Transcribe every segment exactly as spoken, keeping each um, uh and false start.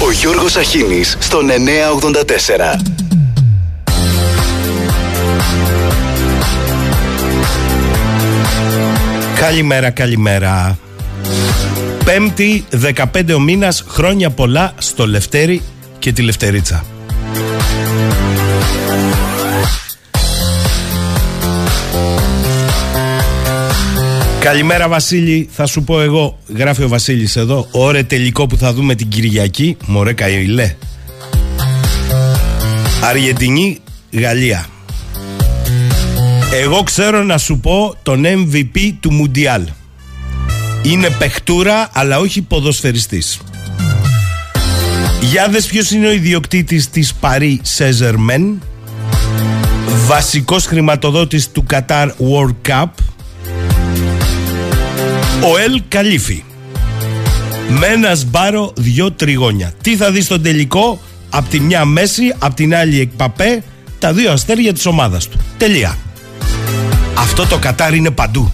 Ο Γιώργος Αχίνης στον εννιακόσια ογδόντα τέσσερα. Καλημέρα, καλημέρα. Πέμπτη, δεκαπέντε ο μήνας, χρόνια πολλά στο Λευτέρη και τη Λευτερίτσα. Καλημέρα Βασίλη, θα σου πω εγώ, γράφει ο Βασίλης εδώ, ωρε τελικό που θα δούμε την Κυριακή, μωρέ καηλέ. Αργεντινή, Γαλλία. Εγώ ξέρω να σου πω τον εμ βι πι του Μουντιάλ. Είναι παιχτούρα αλλά όχι ποδοσφαιριστής. Για δες ποιος είναι ο ιδιοκτήτης της Paris Saint-Germain, βασικός χρηματοδότης του Qatar World Cup, ο Ελ Καλίφι. Με ένα σμπάρο, δυο τριγώνια. Τι θα δεις στον τελικό? Απ' τη μια Μέση, απ' την άλλη Εκπαπέ, τα δύο αστέρια της ομάδας του. Τελεία. Αυτό το Κατάρ είναι παντού.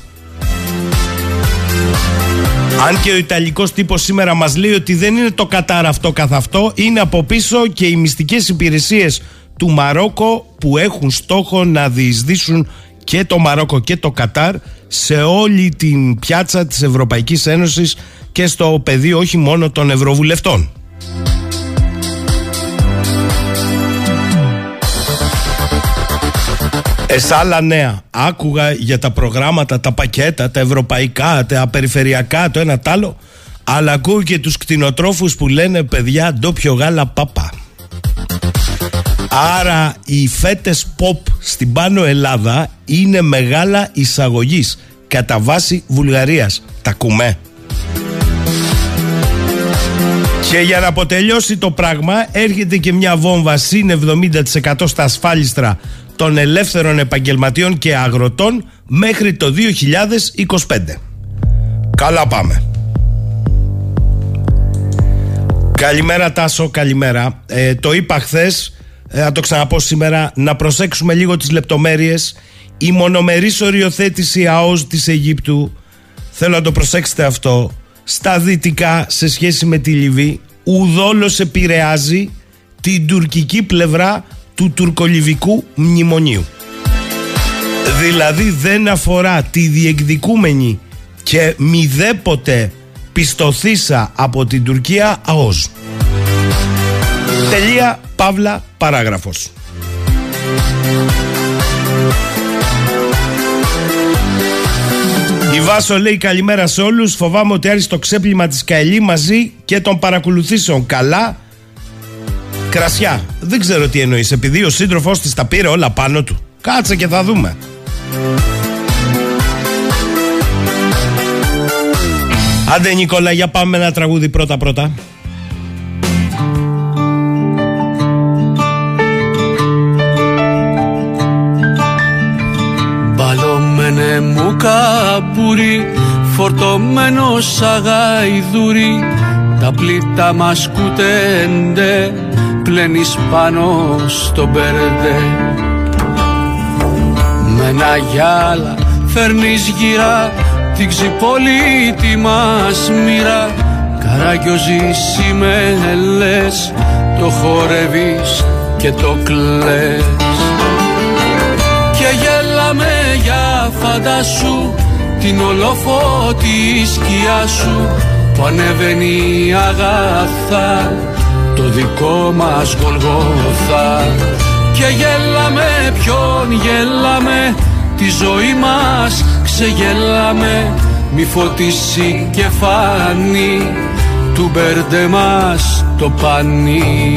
Αν και ο Ιταλικός τύπος σήμερα μας λέει ότι δεν είναι το Κατάρ αυτό καθ' αυτό, είναι από πίσω και οι μυστικές υπηρεσίες του Μαρόκο που έχουν στόχο να διεισδύσουν και το Μαρόκο και το Κατάρ σε όλη την πιάτσα της Ευρωπαϊκής Ένωσης και στο πεδίο όχι μόνο των Ευρωβουλευτών. Εσ' άλλα νέα, άκουγα για τα προγράμματα, τα πακέτα, τα ευρωπαϊκά, τα περιφερειακά, το ένα τ' άλλο, αλλά ακούω και τους κτηνοτρόφους που λένε παιδιά ντόπιο γάλα πάπα. Άρα οι φέτες pop στην Πάνω Ελλάδα είναι μεγάλα εισαγωγής κατά βάση Βουλγαρίας. Τα ακούμε. Και για να αποτελειώσει το πράγμα έρχεται και μια βόμβα συν εβδομήντα τοις εκατό στα ασφάλιστρα των ελεύθερων επαγγελματιών και αγροτών μέχρι το δύο χιλιάδες είκοσι πέντε. Καλά πάμε. Καλημέρα Τάσο, καλημέρα. Ε, το είπα χθες, ε, θα το ξαναπώ σήμερα, να προσέξουμε λίγο τις λεπτομέρειες. Η μονομερής οριοθέτηση ΑΟΣ της Αιγύπτου, θέλω να το προσέξετε αυτό, στα δυτικά σε σχέση με τη Λιβύη, ουδόλως επηρεάζει την τουρκική πλευρά του τουρκολιβικού μνημονίου. Δηλαδή δεν αφορά τη διεκδικούμενη και μηδέποτε πιστοθήσα από την Τουρκία ΑΟΣ. Τελεία, παύλα, παράγραφος. Η Βάσο λέει καλημέρα σε όλους. Φοβάμαι ότι άρχισε το ξέπλυμα της Καηλή μαζί και των παρακολουθήσεων. Καλά. Κρασιά. Δεν ξέρω τι εννοείς. Επειδή ο σύντροφός της τα πήρε όλα πάνω του. Κάτσε και θα δούμε. Άντε Νικόλα, για πάμε ένα τραγούδι πρώτα πρώτα. Μπαλωμένε μου καπούρι, φορτωμένο σαν γαϊδούρι, τα πλήτα μας κουτένται, πλένεις πάνω στο μπέρδε. Με ένα γυάλα φέρνεις γυρά την ξυπολίτη μας μοίρα, καραγκιόζης με λες, το χορεύεις και το κλαις. Και γέλαμε για φαντάσου την ολόφωτη σκιά σου που ανεβαίνει αγαθά το δικό μας Γολγοθά. Και γέλαμε ποιον γέλαμε, τη ζωή μας ξεγέλαμε, μη φωτίσει και φάνει του μπέρντε μας το πανί.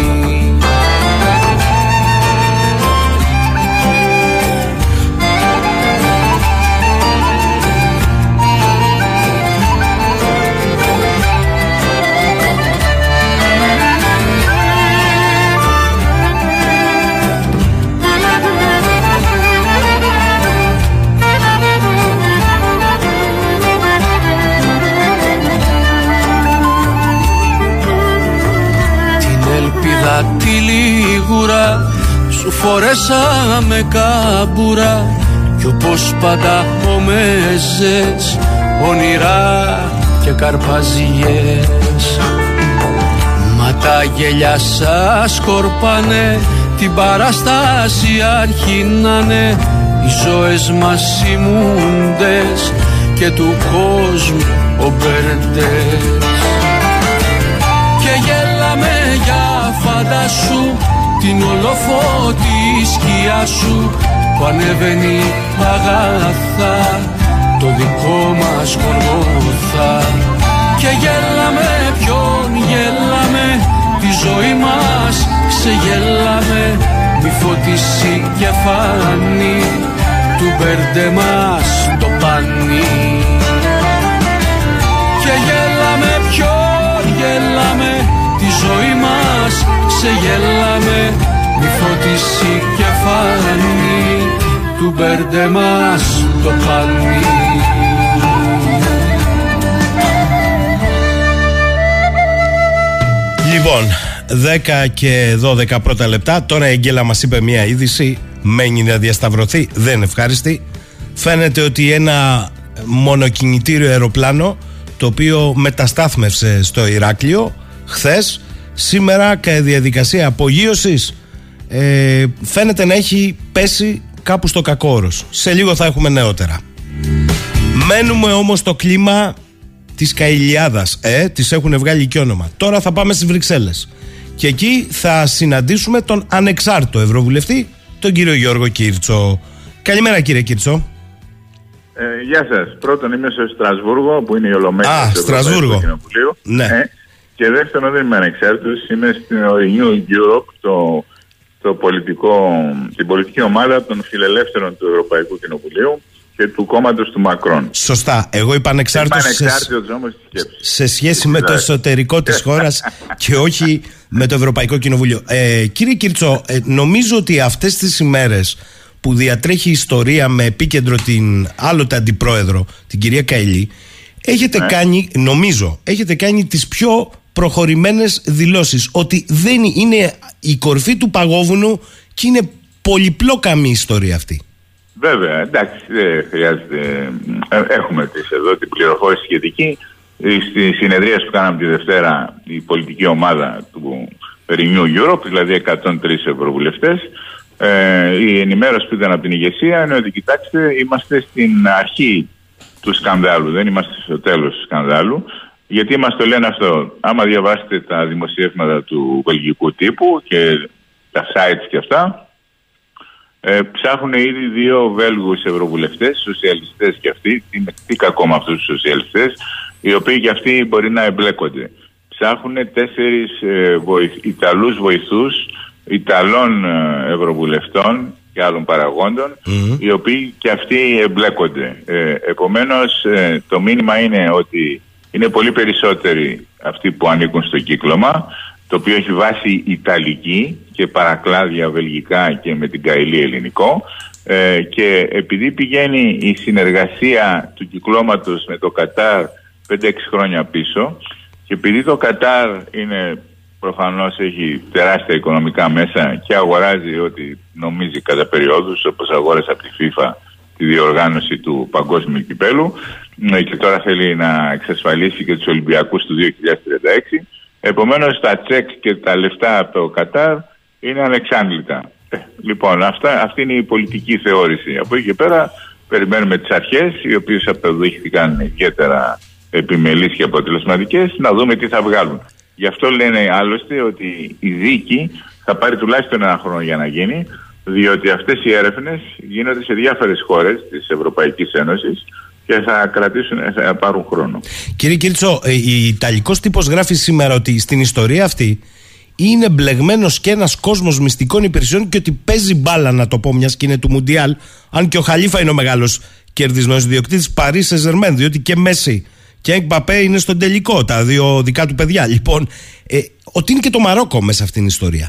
Τη λιγούρα σου φορέσαμε κάμπουρα κι όπως πάντα ομέζες, όνειρα και καρπαζιές. Μα τα τα γέλια σας σκορπάνε, την παράσταση αρχίνανε. Οι ζωές μας ημούντες και του κόσμου ο μπερντές. Και γέλαμε για φαντάσου την ολοφώτη σκιά σου που ανεβαίνει αγαθά το δικό μας Γολγοθά. Και γέλαμε ποιον γέλαμε, τη ζωή μας ξεγέλαμε, μη φωτίσει και φάνει του μπερντε μας το πανί. Και γέλαμε ποιον γέλαμε, τη ζωή μας ξεγέλαμε, μη φωτίσει και φάνει του μπερντε μας το πανί. Λοιπόν, δέκα και δώδεκα πρώτα λεπτά. Τώρα η Αγγέλα μας είπε μια είδηση. Μένει να διασταυρωθεί, δεν ευχάριστη. Φαίνεται ότι ένα μονοκινητήριο αεροπλάνο, το οποίο μεταστάθμευσε στο Ηράκλειο χθες, σήμερα κατά διαδικασία απογείωσης, ε, φαίνεται να έχει πέσει κάπου στο Κακόρος. Σε λίγο θα έχουμε νεότερα. Μένουμε όμως στο κλίμα της Καηλιάδας, ε, της έχουν βγάλει και όνομα. Τώρα θα πάμε στις Βρυξέλλες και εκεί θα συναντήσουμε τον ανεξάρτητο ευρωβουλευτή, τον κύριο Γιώργο Κίρτσο. Καλημέρα κύριε Κίρτσο. Ε, γεια σας. Πρώτον είμαι στο Στρασβούργο που είναι η Ολομέλεια του Ευρωπαϊκού Κοινοβουλίου. Ναι. Ε, και δεύτερον δεν είμαι ανεξάρτητος, είμαι στην Renew Europe, το, το πολιτικό, την πολιτική ομάδα των φιλελεύθερων του Ευρωπαϊκού Κοινοβουλίου και του κόμματος του Μακρόν. Σωστά. Εγώ είπα ανεξάρτητος σε, σε σχέση με το εσωτερικό της χώρας και όχι με το Ευρωπαϊκό Κοινοβούλιο. Ε, κύριε Κίρτσο, ε, νομίζω ότι αυτές τις ημέρες που διατρέχει η ιστορία με επίκεντρο την άλλοτε αντιπρόεδρο, την κυρία Καηλή, έχετε ναι. κάνει, νομίζω, έχετε κάνει τις πιο προχωρημένες δηλώσεις ότι δεν είναι η κορφή του παγόβουνου και είναι πολυπλόκαμη η ιστορία αυτή. Βέβαια, εντάξει, δεν χρειάζεται. Έχουμε τις, εδώ την πληροφόρηση σχετική. Στη συνεδρία που κάναμε τη Δευτέρα η πολιτική ομάδα του Renew Europe, δηλαδή εκατόν τρεις ευρωβουλευτές, ε, η ενημέρωση που ήταν από την ηγεσία είναι ότι κοιτάξτε, είμαστε στην αρχή του σκανδάλου, δεν είμαστε στο τέλος του σκανδάλου. Γιατί μας το λένε αυτό? Άμα διαβάσετε τα δημοσιεύματα του βελγικού τύπου και τα sites και αυτά, Ε, ψάχνουν ήδη δύο Βέλγους ευρωβουλευτές, σοσιαλιστές και αυτοί, τι, τι κακό με αυτούς τους σοσιαλιστές, οι οποίοι και αυτοί μπορεί να εμπλέκονται. Ψάχνουν τέσσερις ε, βοηθ, Ιταλούς βοηθούς, Ιταλών ε, ευρωβουλευτών και άλλων παραγόντων, mm-hmm. οι οποίοι και αυτοί εμπλέκονται. Ε, επομένως, ε, το μήνυμα είναι ότι είναι πολύ περισσότεροι αυτοί που ανήκουν στο κύκλωμα, το οποίο έχει βάση ιταλική και παρακλάδια βελγικά και με την Καηλή ελληνικό, ε, και επειδή πηγαίνει η συνεργασία του κυκλώματος με το Κατάρ πέντε έξι χρόνια πίσω και επειδή το Κατάρ είναι προφανώς έχει τεράστια οικονομικά μέσα και αγοράζει ό,τι νομίζει κατά περιόδους, όπως αγόρασε από τη FIFA τη διοργάνωση του παγκόσμιου κυπέλου και τώρα θέλει να εξασφαλίσει και τους Ολυμπιακούς του δύο χιλιάδες τριάντα έξι. Επομένως τα τσεκ και τα λεφτά από το Κατάρ είναι ανεξάντλητα. Ε, λοιπόν, αυτά, αυτή είναι η πολιτική θεώρηση. Από εκεί και πέρα περιμένουμε τις αρχές, οι οποίες αποδείχθηκαν ιδιαίτερα επιμελείς και αποτελεσματικές, να δούμε τι θα βγάλουν. Γι' αυτό λένε άλλωστε ότι η δίκη θα πάρει τουλάχιστον ένα χρόνο για να γίνει, διότι αυτές οι έρευνες γίνονται σε διάφορες χώρες της Ευρωπαϊκής Ένωσης και θα κρατήσουν, θα πάρουν χρόνο. Κύριε Κίρτσο, η Ιταλικός τύπος γράφει σήμερα ότι στην ιστορία αυτή είναι μπλεγμένος και ένας κόσμος μυστικών υπηρεσιών και ότι παίζει μπάλα, να το πω, μιας και είναι του Μουντιάλ, αν και ο Χαλίφα είναι ο μεγάλος κερδισμένος ιδιοκτήτης, Παρί Σεν-Ζερμέν, διότι και Μέση και Εμπαπέ είναι στον τελικό, τα δύο δικά του παιδιά. Λοιπόν, ε, ότι είναι και το Μαρόκο μέσα αυτήν την ιστορία.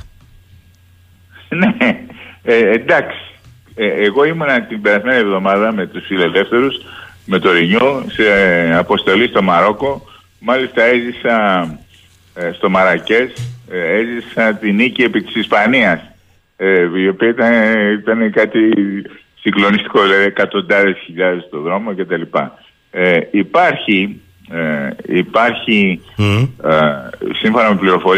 Ναι, ε, εντάξει. Ε, εγώ ήμουνα την περασμένη εβδομάδα με τους φιλελεύθερους, με το Ρινιό, σε αποστολή στο Μαρόκο. Μάλιστα έζησα ε, στο Μαρακές, ε, έζησα την νίκη επί της Ισπανίας, ε, η οποία ήταν, ήταν κάτι συγκλονιστικό, δηλαδή εκατοντάδες χιλιάδες στο δρόμο κτλ. Ε, υπάρχει, ε, υπάρχει mm. ε, σύμφωνα με πληροφορίες,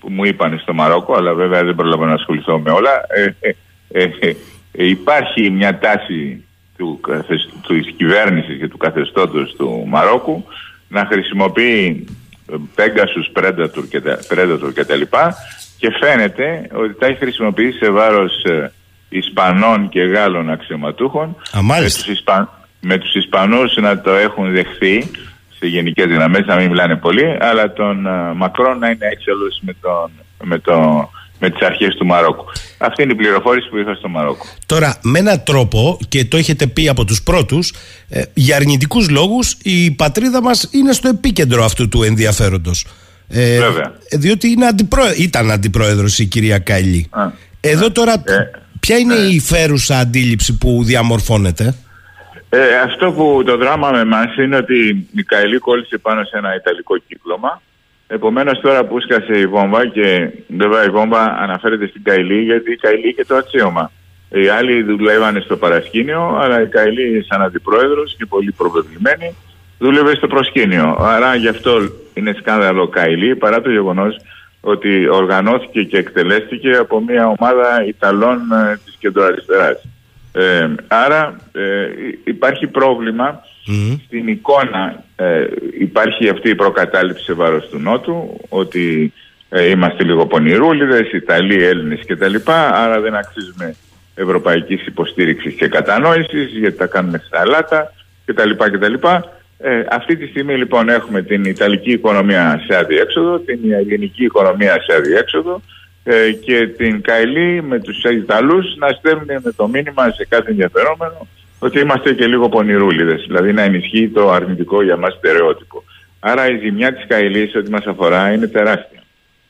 που μου είπαν στο Μαρόκο, αλλά βέβαια δεν προλαβαίνω να ασχοληθώ με όλα. Ε, ε, ε, ε, ε, υπάρχει μια τάση του, του, της κυβέρνησης και του καθεστώτος του Μαρόκου να χρησιμοποιεί Pegasus, Predator και τα, Predator και τα λοιπά, και φαίνεται ότι τα έχει χρησιμοποιήσει σε βάρος ε, Ισπανών και Γάλλων αξιωματούχων. Α, με, τους Ισπα... με τους Ισπανούς να το έχουν δεχθεί σε γενικές δυναμές, να μην μιλάνε πολύ, αλλά τον uh, Μακρόν να είναι έξαλλος με, τον, με, το, με τις αρχές του Μαρόκου. Αυτή είναι η πληροφόρηση που είχα στο Μαρόκο. Τώρα, με έναν τρόπο, και το έχετε πει από τους πρώτους, ε, για αρνητικούς λόγους η πατρίδα μας είναι στο επίκεντρο αυτού του ενδιαφέροντος. Ε, Βέβαια. Διότι είναι αντιπρό... ήταν αντιπρόεδρος η κυρία Καηλή. Α, Εδώ τώρα, ε, ποια είναι ε, η φέρουσα αντίληψη που διαμορφώνεται? Ε, αυτό που το δράμα με εμάς είναι ότι η Καηλή κόλλησε πάνω σε ένα ιταλικό κύκλωμα. Επομένως τώρα που σκάσε η βόμβα, και βέβαια η βόμβα αναφέρεται στην Καηλή, γιατί η Καηλή είχε το αξίωμα. Οι άλλοι δουλεύανε στο παρασκήνιο, αλλά η Καηλή σαν αντιπρόεδρος και πολύ προβεβλημένη δούλευε στο προσκήνιο. Άρα γι' αυτό είναι σκάνδαλο Καηλή, παρά το γεγονός ότι οργανώθηκε και εκτελέστηκε από μια ομάδα Ιταλών ε, της κεντροαριστεράς. Ε, άρα ε, υπάρχει πρόβλημα mm. στην εικόνα. ε, υπάρχει αυτή η προκατάληψη σε βάρος του Νότου, ότι ε, είμαστε λίγο πονηρούλιδες, Ιταλοί, Έλληνες κτλ, άρα δεν αξίζουμε ευρωπαϊκής υποστήριξης και κατανόησης, γιατί τα κάνουμε στα αλάτα κτλ. κτλ. Ε, αυτή τη στιγμή λοιπόν έχουμε την Ιταλική οικονομία σε αδιέξοδο, την ελληνική οικονομία σε αδιέξοδο, Ε, και την Καηλή με τους Ιταλούς να στέλνουν με το μήνυμα σε κάθε ενδιαφερόμενο ότι είμαστε και λίγο πονηρούλιδες, δηλαδή να ενισχύει το αρνητικό για μας στερεότυπο. Άρα η ζημιά της Καηλής ό,τι μας αφορά είναι τεράστια.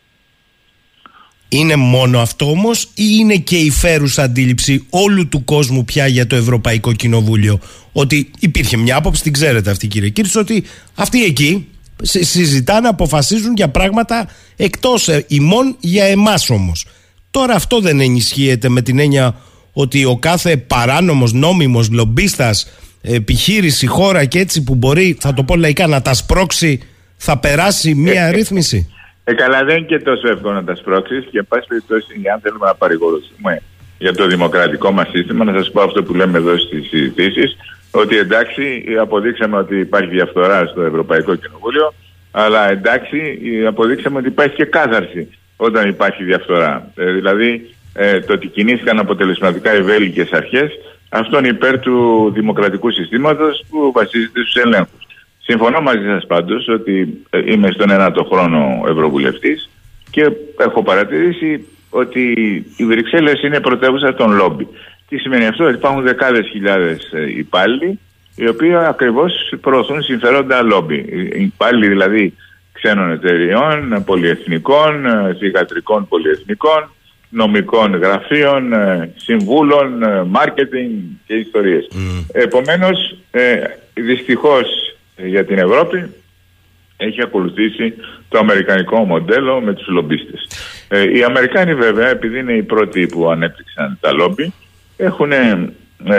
Είναι μόνο αυτό όμως, ή είναι και η φέρουσα αντίληψη όλου του κόσμου πια για το Ευρωπαϊκό Κοινοβούλιο? Ότι υπήρχε μια άποψη, την ξέρετε αυτή κύριε Κύρτς, ότι αυτοί εκεί συζητάνε, αποφασίζουν για πράγματα εκτός ημών, για εμάς όμως. Τώρα αυτό δεν ενισχύεται με την έννοια ότι ο κάθε παράνομος, νόμιμος, λομπίστας, επιχείρηση, χώρα και έτσι που μπορεί, θα το πω λαϊκά, να τα σπρώξει, θα περάσει μία ε, ρύθμιση? Ε, καλά, δεν είναι και τόσο εύκολο να τα σπρώξεις, και εν πάση περιπτώσει, αν θέλουμε να παρηγορηθούμε για το δημοκρατικό μας σύστημα, να σας πω αυτό που λέμε εδώ στις συζητήσεις, ότι εντάξει, αποδείξαμε ότι υπάρχει διαφθορά στο Ευρωπαϊκό Κοινοβούλιο, αλλά εντάξει, αποδείξαμε ότι υπάρχει και κάθαρση όταν υπάρχει διαφθορά. Ε, δηλαδή, ε, το ότι κινήθηκαν αποτελεσματικά οι βέλγικες αρχές, αυτό είναι υπέρ του δημοκρατικού συστήματος που βασίζεται στους ελέγχους. Συμφωνώ μαζί σας πάντως ότι ε, είμαι στον ένατο χρόνο ευρωβουλευτής και έχω παρατηρήσει ότι οι Βρυξέλλες είναι πρωτεύουσα των λόμπι. Τι σημαίνει αυτό? Ότι υπάρχουν δεκάδες χιλιάδες υπάλληλοι οι οποίοι ακριβώς προωθούν συμφέροντα λόμπι. Υπάλληλοι δηλαδή ξένων εταιριών, πολυεθνικών, θυγατρικών πολυεθνικών, νομικών γραφείων, συμβούλων, μάρκετινγκ και ιστορίες. Mm. Επομένως, δυστυχώς για την Ευρώπη έχει ακολουθήσει το αμερικανικό μοντέλο με τους λομπίστες. Οι Αμερικάνοι βέβαια, επειδή είναι οι πρώτοι που ανέπτυξαν τα λόμπι, έχουν, ε,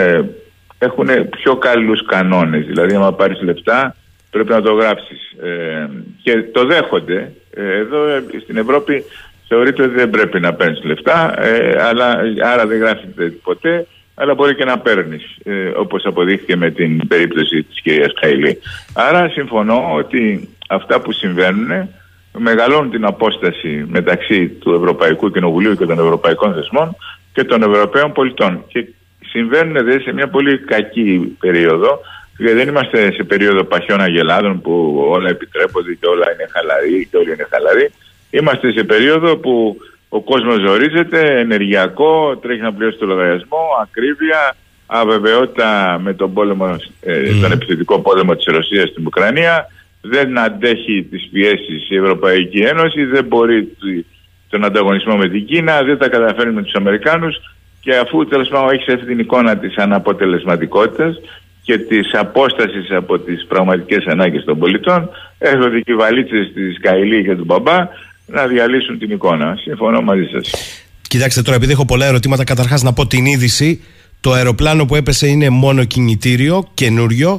έχουν πιο καλούς κανόνες. Δηλαδή, άμα πάρεις λεφτά, πρέπει να το γράψεις. Ε, και το δέχονται. Ε, εδώ ε, στην Ευρώπη θεωρείται ότι δεν πρέπει να παίρνεις λεφτά, ε, αλλά, άρα δεν γράφεται ποτέ, αλλά μπορεί και να παίρνεις, ε, όπως αποδείχθηκε με την περίπτωση της κυρίας Καηλή. Άρα συμφωνώ ότι αυτά που συμβαίνουν μεγαλώνουν την απόσταση μεταξύ του Ευρωπαϊκού Κοινοβουλίου και των Ευρωπαϊκών θεσμών και των Ευρωπαίων πολιτών. Και συμβαίνουν δε σε μια πολύ κακή περίοδο, γιατί δεν είμαστε σε περίοδο παχιών αγελάδων που όλα επιτρέπονται και όλα είναι χαλαροί και όλοι είναι χαλαροί. Είμαστε σε περίοδο που ο κόσμος ζορίζεται, ενεργειακό, τρέχει να πληρώσει το λογαριασμό, ακρίβεια, αβεβαιότητα με τον, πόλεμο, ε, mm. τον επιθετικό πόλεμο της Ρωσίας στην Ουκρανία. Δεν αντέχει τις πιέσεις η Ευρωπαϊκή Ένωση, δεν μπορεί τον ανταγωνισμό με την Κίνα, δεν τα καταφέρνει με τους Αμερικάνους, και αφού τέλος πάντων έχεις αυτή την εικόνα της αναποτελεσματικότητας και της απόστασης από τις πραγματικές ανάγκες των πολιτών, έρχονται και οι βαλίτσες της Καηλή και του μπαμπά να διαλύσουν την εικόνα. Συμφωνώ μαζί σας. Κοιτάξτε τώρα, επειδή έχω πολλά ερωτήματα, καταρχάς να πω την είδηση. Το αεροπλάνο που έπεσε είναι μόνο κινητήριο, καινούριο.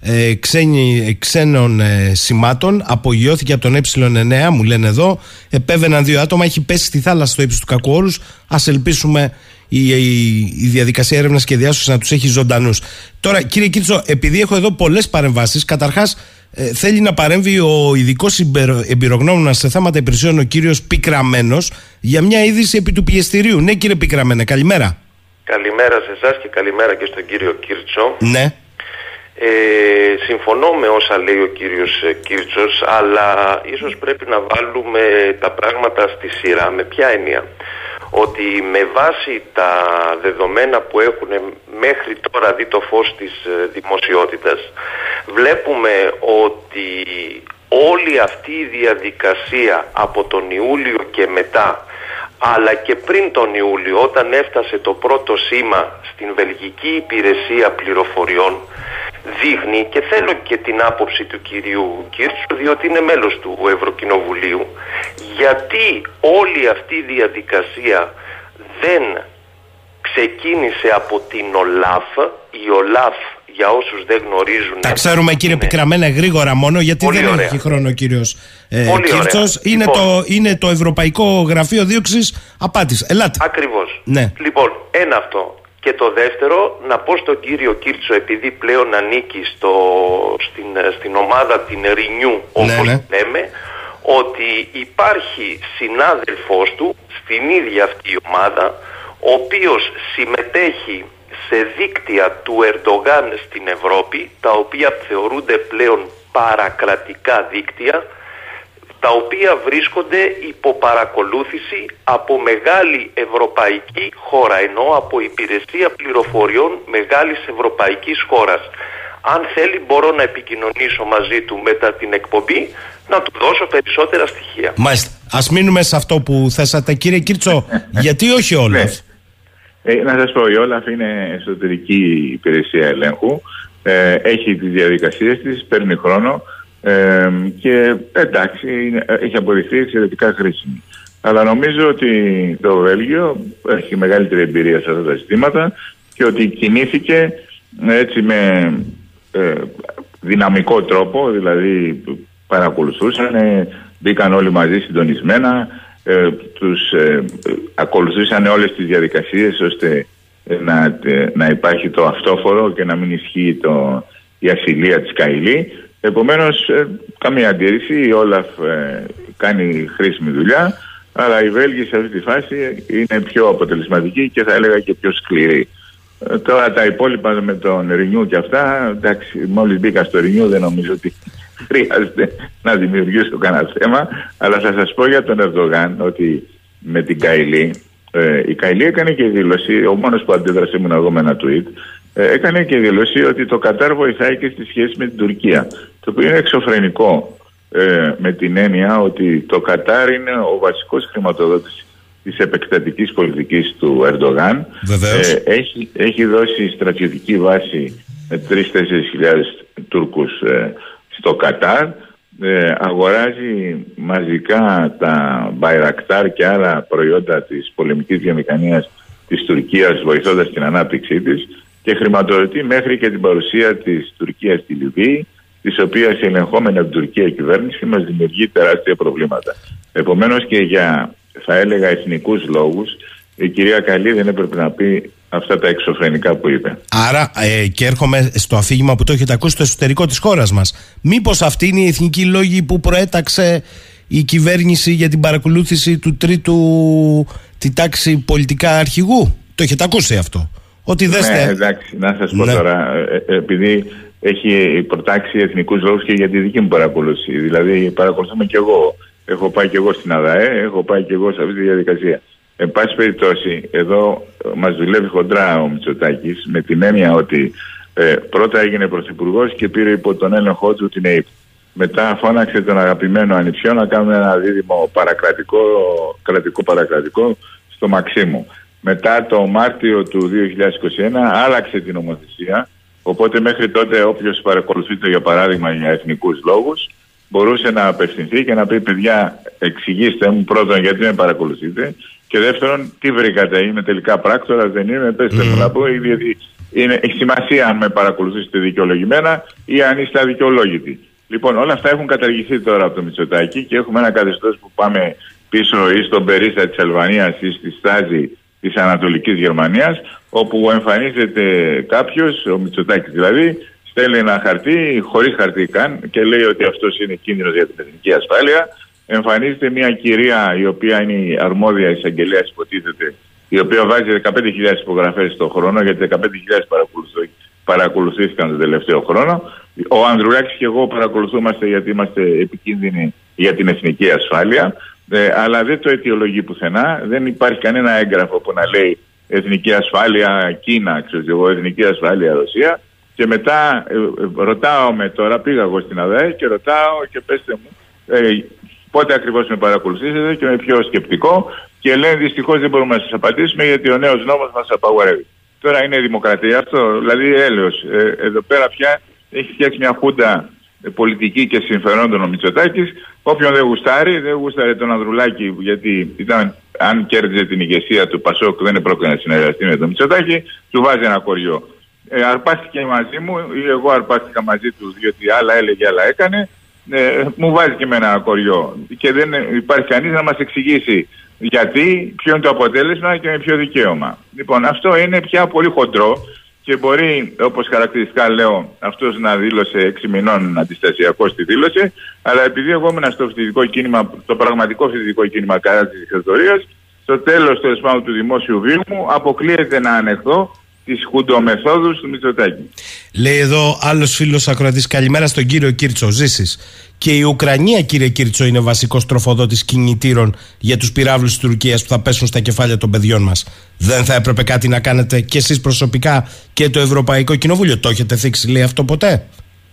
ε, ξένοι, ξένων ε, σημάτων. Απογειώθηκε από τον ε εννέα, μου λένε εδώ. Επέβαιναν δύο άτομα, έχει πέσει στη θάλασσα στο ύψος του Κακουόρους. Ας ελπίσουμε η, η, η διαδικασία έρευνας και διάσωσης να τους έχει ζωντανούς. Τώρα, κύριε Κίρτσο, επειδή έχω εδώ πολλές παρεμβάσεις, καταρχάς ε, θέλει να παρέμβει ο ειδικός εμπειρογνώμονας σε θέματα υπηρεσιών, ο κύριος Πικραμένος, για μια είδηση επί του πιεστηρίου. Ναι, κύριε Πικραμένε, καλημέρα. Καλημέρα σε εσάς και καλημέρα και στον κύριο Κίρτσο. Ναι. Ε, συμφωνώ με όσα λέει ο κύριος Κίρτσος, αλλά ίσως πρέπει να βάλουμε τα πράγματα στη σειρά. Με ποια έννοια? Ότι με βάση τα δεδομένα που έχουν μέχρι τώρα δει το φως της δημοσιότητας, βλέπουμε ότι όλη αυτή η διαδικασία από τον Ιούλιο και μετά, αλλά και πριν τον Ιούλιο, όταν έφτασε το πρώτο σήμα στην Βελγική Υπηρεσία Πληροφοριών, δείχνει, και θέλω και την άποψη του κυρίου Κίρτσου, διότι είναι μέλος του Ευρωκοινοβουλίου, γιατί όλη αυτή η διαδικασία δεν ξεκίνησε από την ΟΛΑΦ. Η ΟΛΑΦ, για όσους δεν γνωρίζουν... Τα ξέρουμε, κύριε είναι... Πικραμένα, γρήγορα μόνο, γιατί πολύ δεν ωραία. Έχει χρόνο ο κύριος ε, Κίρτσος. Είναι, λοιπόν, το, είναι το Ευρωπαϊκό Γραφείο Δίωξης Απάτης. Ελάτε. Ακριβώς. Ναι. Λοιπόν, ένα αυτό. Και το δεύτερο, να πω στον κύριο Κίρτσο, επειδή πλέον ανήκει στο, στην, στην ομάδα την Renew, όπως ναι, ναι. λέμε, ότι υπάρχει συνάδελφός του στην ίδια αυτή η ομάδα, ο οποίος συμμετέχει σε δίκτυα του Ερντογάν στην Ευρώπη, τα οποία θεωρούνται πλέον παρακρατικά δίκτυα, τα οποία βρίσκονται υπό παρακολούθηση από μεγάλη ευρωπαϊκή χώρα, ενώ από υπηρεσία πληροφοριών μεγάλης ευρωπαϊκής χώρας. Αν θέλει, μπορώ να επικοινωνήσω μαζί του μετά την εκπομπή, να του δώσω περισσότερα στοιχεία. Μάλιστα. Ας μείνουμε σε αυτό που θέσατε, κύριε Κίρτσο. Γιατί όχι Όλαφ? Ε, να σας πω, η Όλαφ είναι εσωτερική υπηρεσία ελέγχου. Ε, έχει τις διαδικασίες της, παίρνει χρόνο. Ε, και εντάξει, είναι, έχει αποδειχθεί εξαιρετικά χρήσιμη. Αλλά νομίζω ότι το Βέλγιο έχει μεγαλύτερη εμπειρία σε αυτά τα ζητήματα και ότι κινήθηκε έτσι με ε, δυναμικό τρόπο, δηλαδή παρακολουθούσαν, ε, μπήκαν όλοι μαζί συντονισμένα, ε, τους ε, ακολουθούσαν όλες τις διαδικασίες ώστε να, ε, να υπάρχει το αυτόφορο και να μην ισχύει το, η ασυλία της Καηλή. Επομένως, ε, καμία αντίρρηση, η Όλαφ ε, κάνει χρήσιμη δουλειά, αλλά οι Βέλγοι σε αυτή τη φάση είναι πιο αποτελεσματικοί και θα έλεγα και πιο σκληροί. Ε, τώρα τα υπόλοιπα με τον Renew και αυτά, εντάξει, μόλις μπήκα στο Renew δεν νομίζω ότι χρειάζεται να δημιουργήσω κανένα θέμα, αλλά θα σας πω για τον Ερντογάν ότι με την Καηλή, ε, η Καηλή έκανε και δήλωση, ο μόνος που αντέδρασε ήμουν εγώ με ένα tweet, έκανε και δήλωση ότι το Κατάρ βοηθάει και στη σχέση με την Τουρκία. Το οποίο είναι εξωφρενικό, ε, με την έννοια ότι το Κατάρ είναι ο βασικός χρηματοδότης της επεκτατικής πολιτικής του Ερντογάν. Ε, έχει, έχει δώσει στρατιωτική βάση με τρεις με τέσσερις χιλιάδες Τούρκους ε, στο Κατάρ. Ε, αγοράζει μαζικά τα Μπαϊρακτάρ και άλλα προϊόντα της πολεμικής βιομηχανίας της Τουρκίας, βοηθώντας την ανάπτυξή της, και χρηματοδοτεί μέχρι και την παρουσία της Τουρκίας στη Λιβύη, της οποίας η ελεγχόμενη από την Τουρκία κυβέρνηση μας δημιουργεί τεράστια προβλήματα. Επομένως και για, θα έλεγα, εθνικούς λόγους, η κυρία Καηλή δεν έπρεπε να πει αυτά τα εξωφρενικά που είπε. Άρα, ε, και έρχομαι στο αφήγημα που το έχετε ακούσει στο εσωτερικό της χώρας μας. Μήπως αυτή είναι η εθνική λόγη που προέταξε η κυβέρνηση για την παρακολούθηση του τρίτου τη τάξη πολιτικά αρχηγού? Το έχετε ακούσει αυτό? Ότι δέστε... Ναι, εντάξει, να σας πω ναι. τώρα, ε, ε, επειδή έχει προτάξει εθνικούς λόγους και για τη δική μου παρακολούθηση. Δηλαδή, παρακολουθούμε και εγώ. Έχω πάει και εγώ στην ΑΔΑΕ, έχω πάει και εγώ σε αυτή τη διαδικασία. Εν πάση περιπτώσει, εδώ μας δουλεύει χοντρά ο Μητσοτάκης, με την έννοια ότι ε, πρώτα έγινε πρωθυπουργός και πήρε υπό τον έλεγχό του την ΑΕΠ. Μετά φώναξε τον αγαπημένο Ανιψιό να κάνουμε ένα δίδυμο παρακρατικό, κρατικό παρακρατικό στο Μαξίμου. Μετά το Μάρτιο του δύο χιλιάδες είκοσι ένα άλλαξε την νομοθεσία, οπότε μέχρι τότε όποιος παρακολουθείται για παράδειγμα για εθνικούς λόγους μπορούσε να απευθυνθεί και να πει: παιδιά, εξηγήστε μου πρώτον γιατί με παρακολουθείτε, και δεύτερον τι βρήκατε, είμαι τελικά πράκτορας, δεν είμαι, πέστε mm. μου να πω, γιατί είναι, έχει σημασία αν με παρακολουθήσετε δικαιολογημένα ή αν είστε αδικαιολόγητοι. Λοιπόν, όλα αυτά έχουν καταργηθεί τώρα από το Μητσοτάκη και έχουμε ένα καθεστώς που πάμε πίσω ή στον Περίστα της Αλβανίας ή στη Στάζη της Ανατολικής Γερμανίας, όπου εμφανίζεται κάποιος, ο Μητσοτάκης δηλαδή, στέλνει ένα χαρτί, χωρίς χαρτί καν, και λέει ότι αυτός είναι κίνδυνος για την εθνική ασφάλεια. Εμφανίζεται μια κυρία η οποία είναι η αρμόδια εισαγγελέας, υποτίθεται, η οποία βάζει δεκαπέντε χιλιάδες υπογραφές το χρόνο, γιατί δεκαπέντε χιλιάδες παρακολουθήθηκαν τον τελευταίο χρόνο. Ο Ανδρουλάκης και εγώ παρακολουθούμαστε γιατί είμαστε επικίνδυνοι για την εθνική ασφάλεια, ε, αλλά δεν το αιτιολογεί πουθενά. Δεν υπάρχει κανένα έγγραφο που να λέει εθνική ασφάλεια Κίνα, ξέρω εγώ, εθνική ασφάλεια Ρωσία. Και μετά ε, ε, ρωτάω με τώρα, πήγα εγώ στην ΑΔΑΕ και ρωτάω και πέστε μου ε, πότε ακριβώς με παρακολουθήσετε, και με πιο σκεπτικό, και λένε δυστυχώς δεν μπορούμε να σας απαντήσουμε γιατί ο νέος νόμος μας απαγορεύει. Τώρα είναι δημοκρατία αυτό, δηλαδή έλεος. Ε, εδώ πέρα πια έχει φτιάξει μια χούντα ε, πολιτική και συμφερόντων ο Μητσοτάκης. Όποιον δεν γουστάρει, δεν γουστάρει τον Ανδρουλάκη, γιατί ήταν, αν κέρδιζε την ηγεσία του Πασόκ δεν πρόκειται να συνεργαστεί με τον Μητσοτάκη, του βάζει ένα κοριό. Ε, αρπάστηκε μαζί μου ή εγώ αρπάστηκα μαζί του, διότι άλλα έλεγε, άλλα έκανε. Ε, μου βάζει και με ένα κοριό. Και δεν υπάρχει κανείς να μας εξηγήσει γιατί, ποιο είναι το αποτέλεσμα και με ποιο δικαίωμα. Λοιπόν, αυτό είναι πια πολύ χοντρό και μπορεί, όπως χαρακτηριστικά λέω, αυτός να δήλωσε έξι μηνών αντιστασιακό στη δήλωση, αλλά επειδή εγώ ήμουν στο φοιτητικό κίνημα, το πραγματικό φοιτητικό κίνημα κατά της δικτατορίας, στο τέλος τέλος του δημόσιου βίου μου αποκλείεται να ανεχθώ τις χουντομεθόδους του Μητσοτάκη. Λέει εδώ άλλος φίλος ακροατής, καλημέρα στον κύριο Κίρτσο, ζήσεις. Και η Ουκρανία, κύριε Κίρτσο, είναι βασικός τροφοδότης κινητήρων για τους πυράβλους της Τουρκίας που θα πέσουν στα κεφάλια των παιδιών μας. Δεν θα έπρεπε κάτι να κάνετε κι εσείς προσωπικά και το Ευρωπαϊκό Κοινοβούλιο? Το έχετε θίξει, λέει, αυτό ποτέ?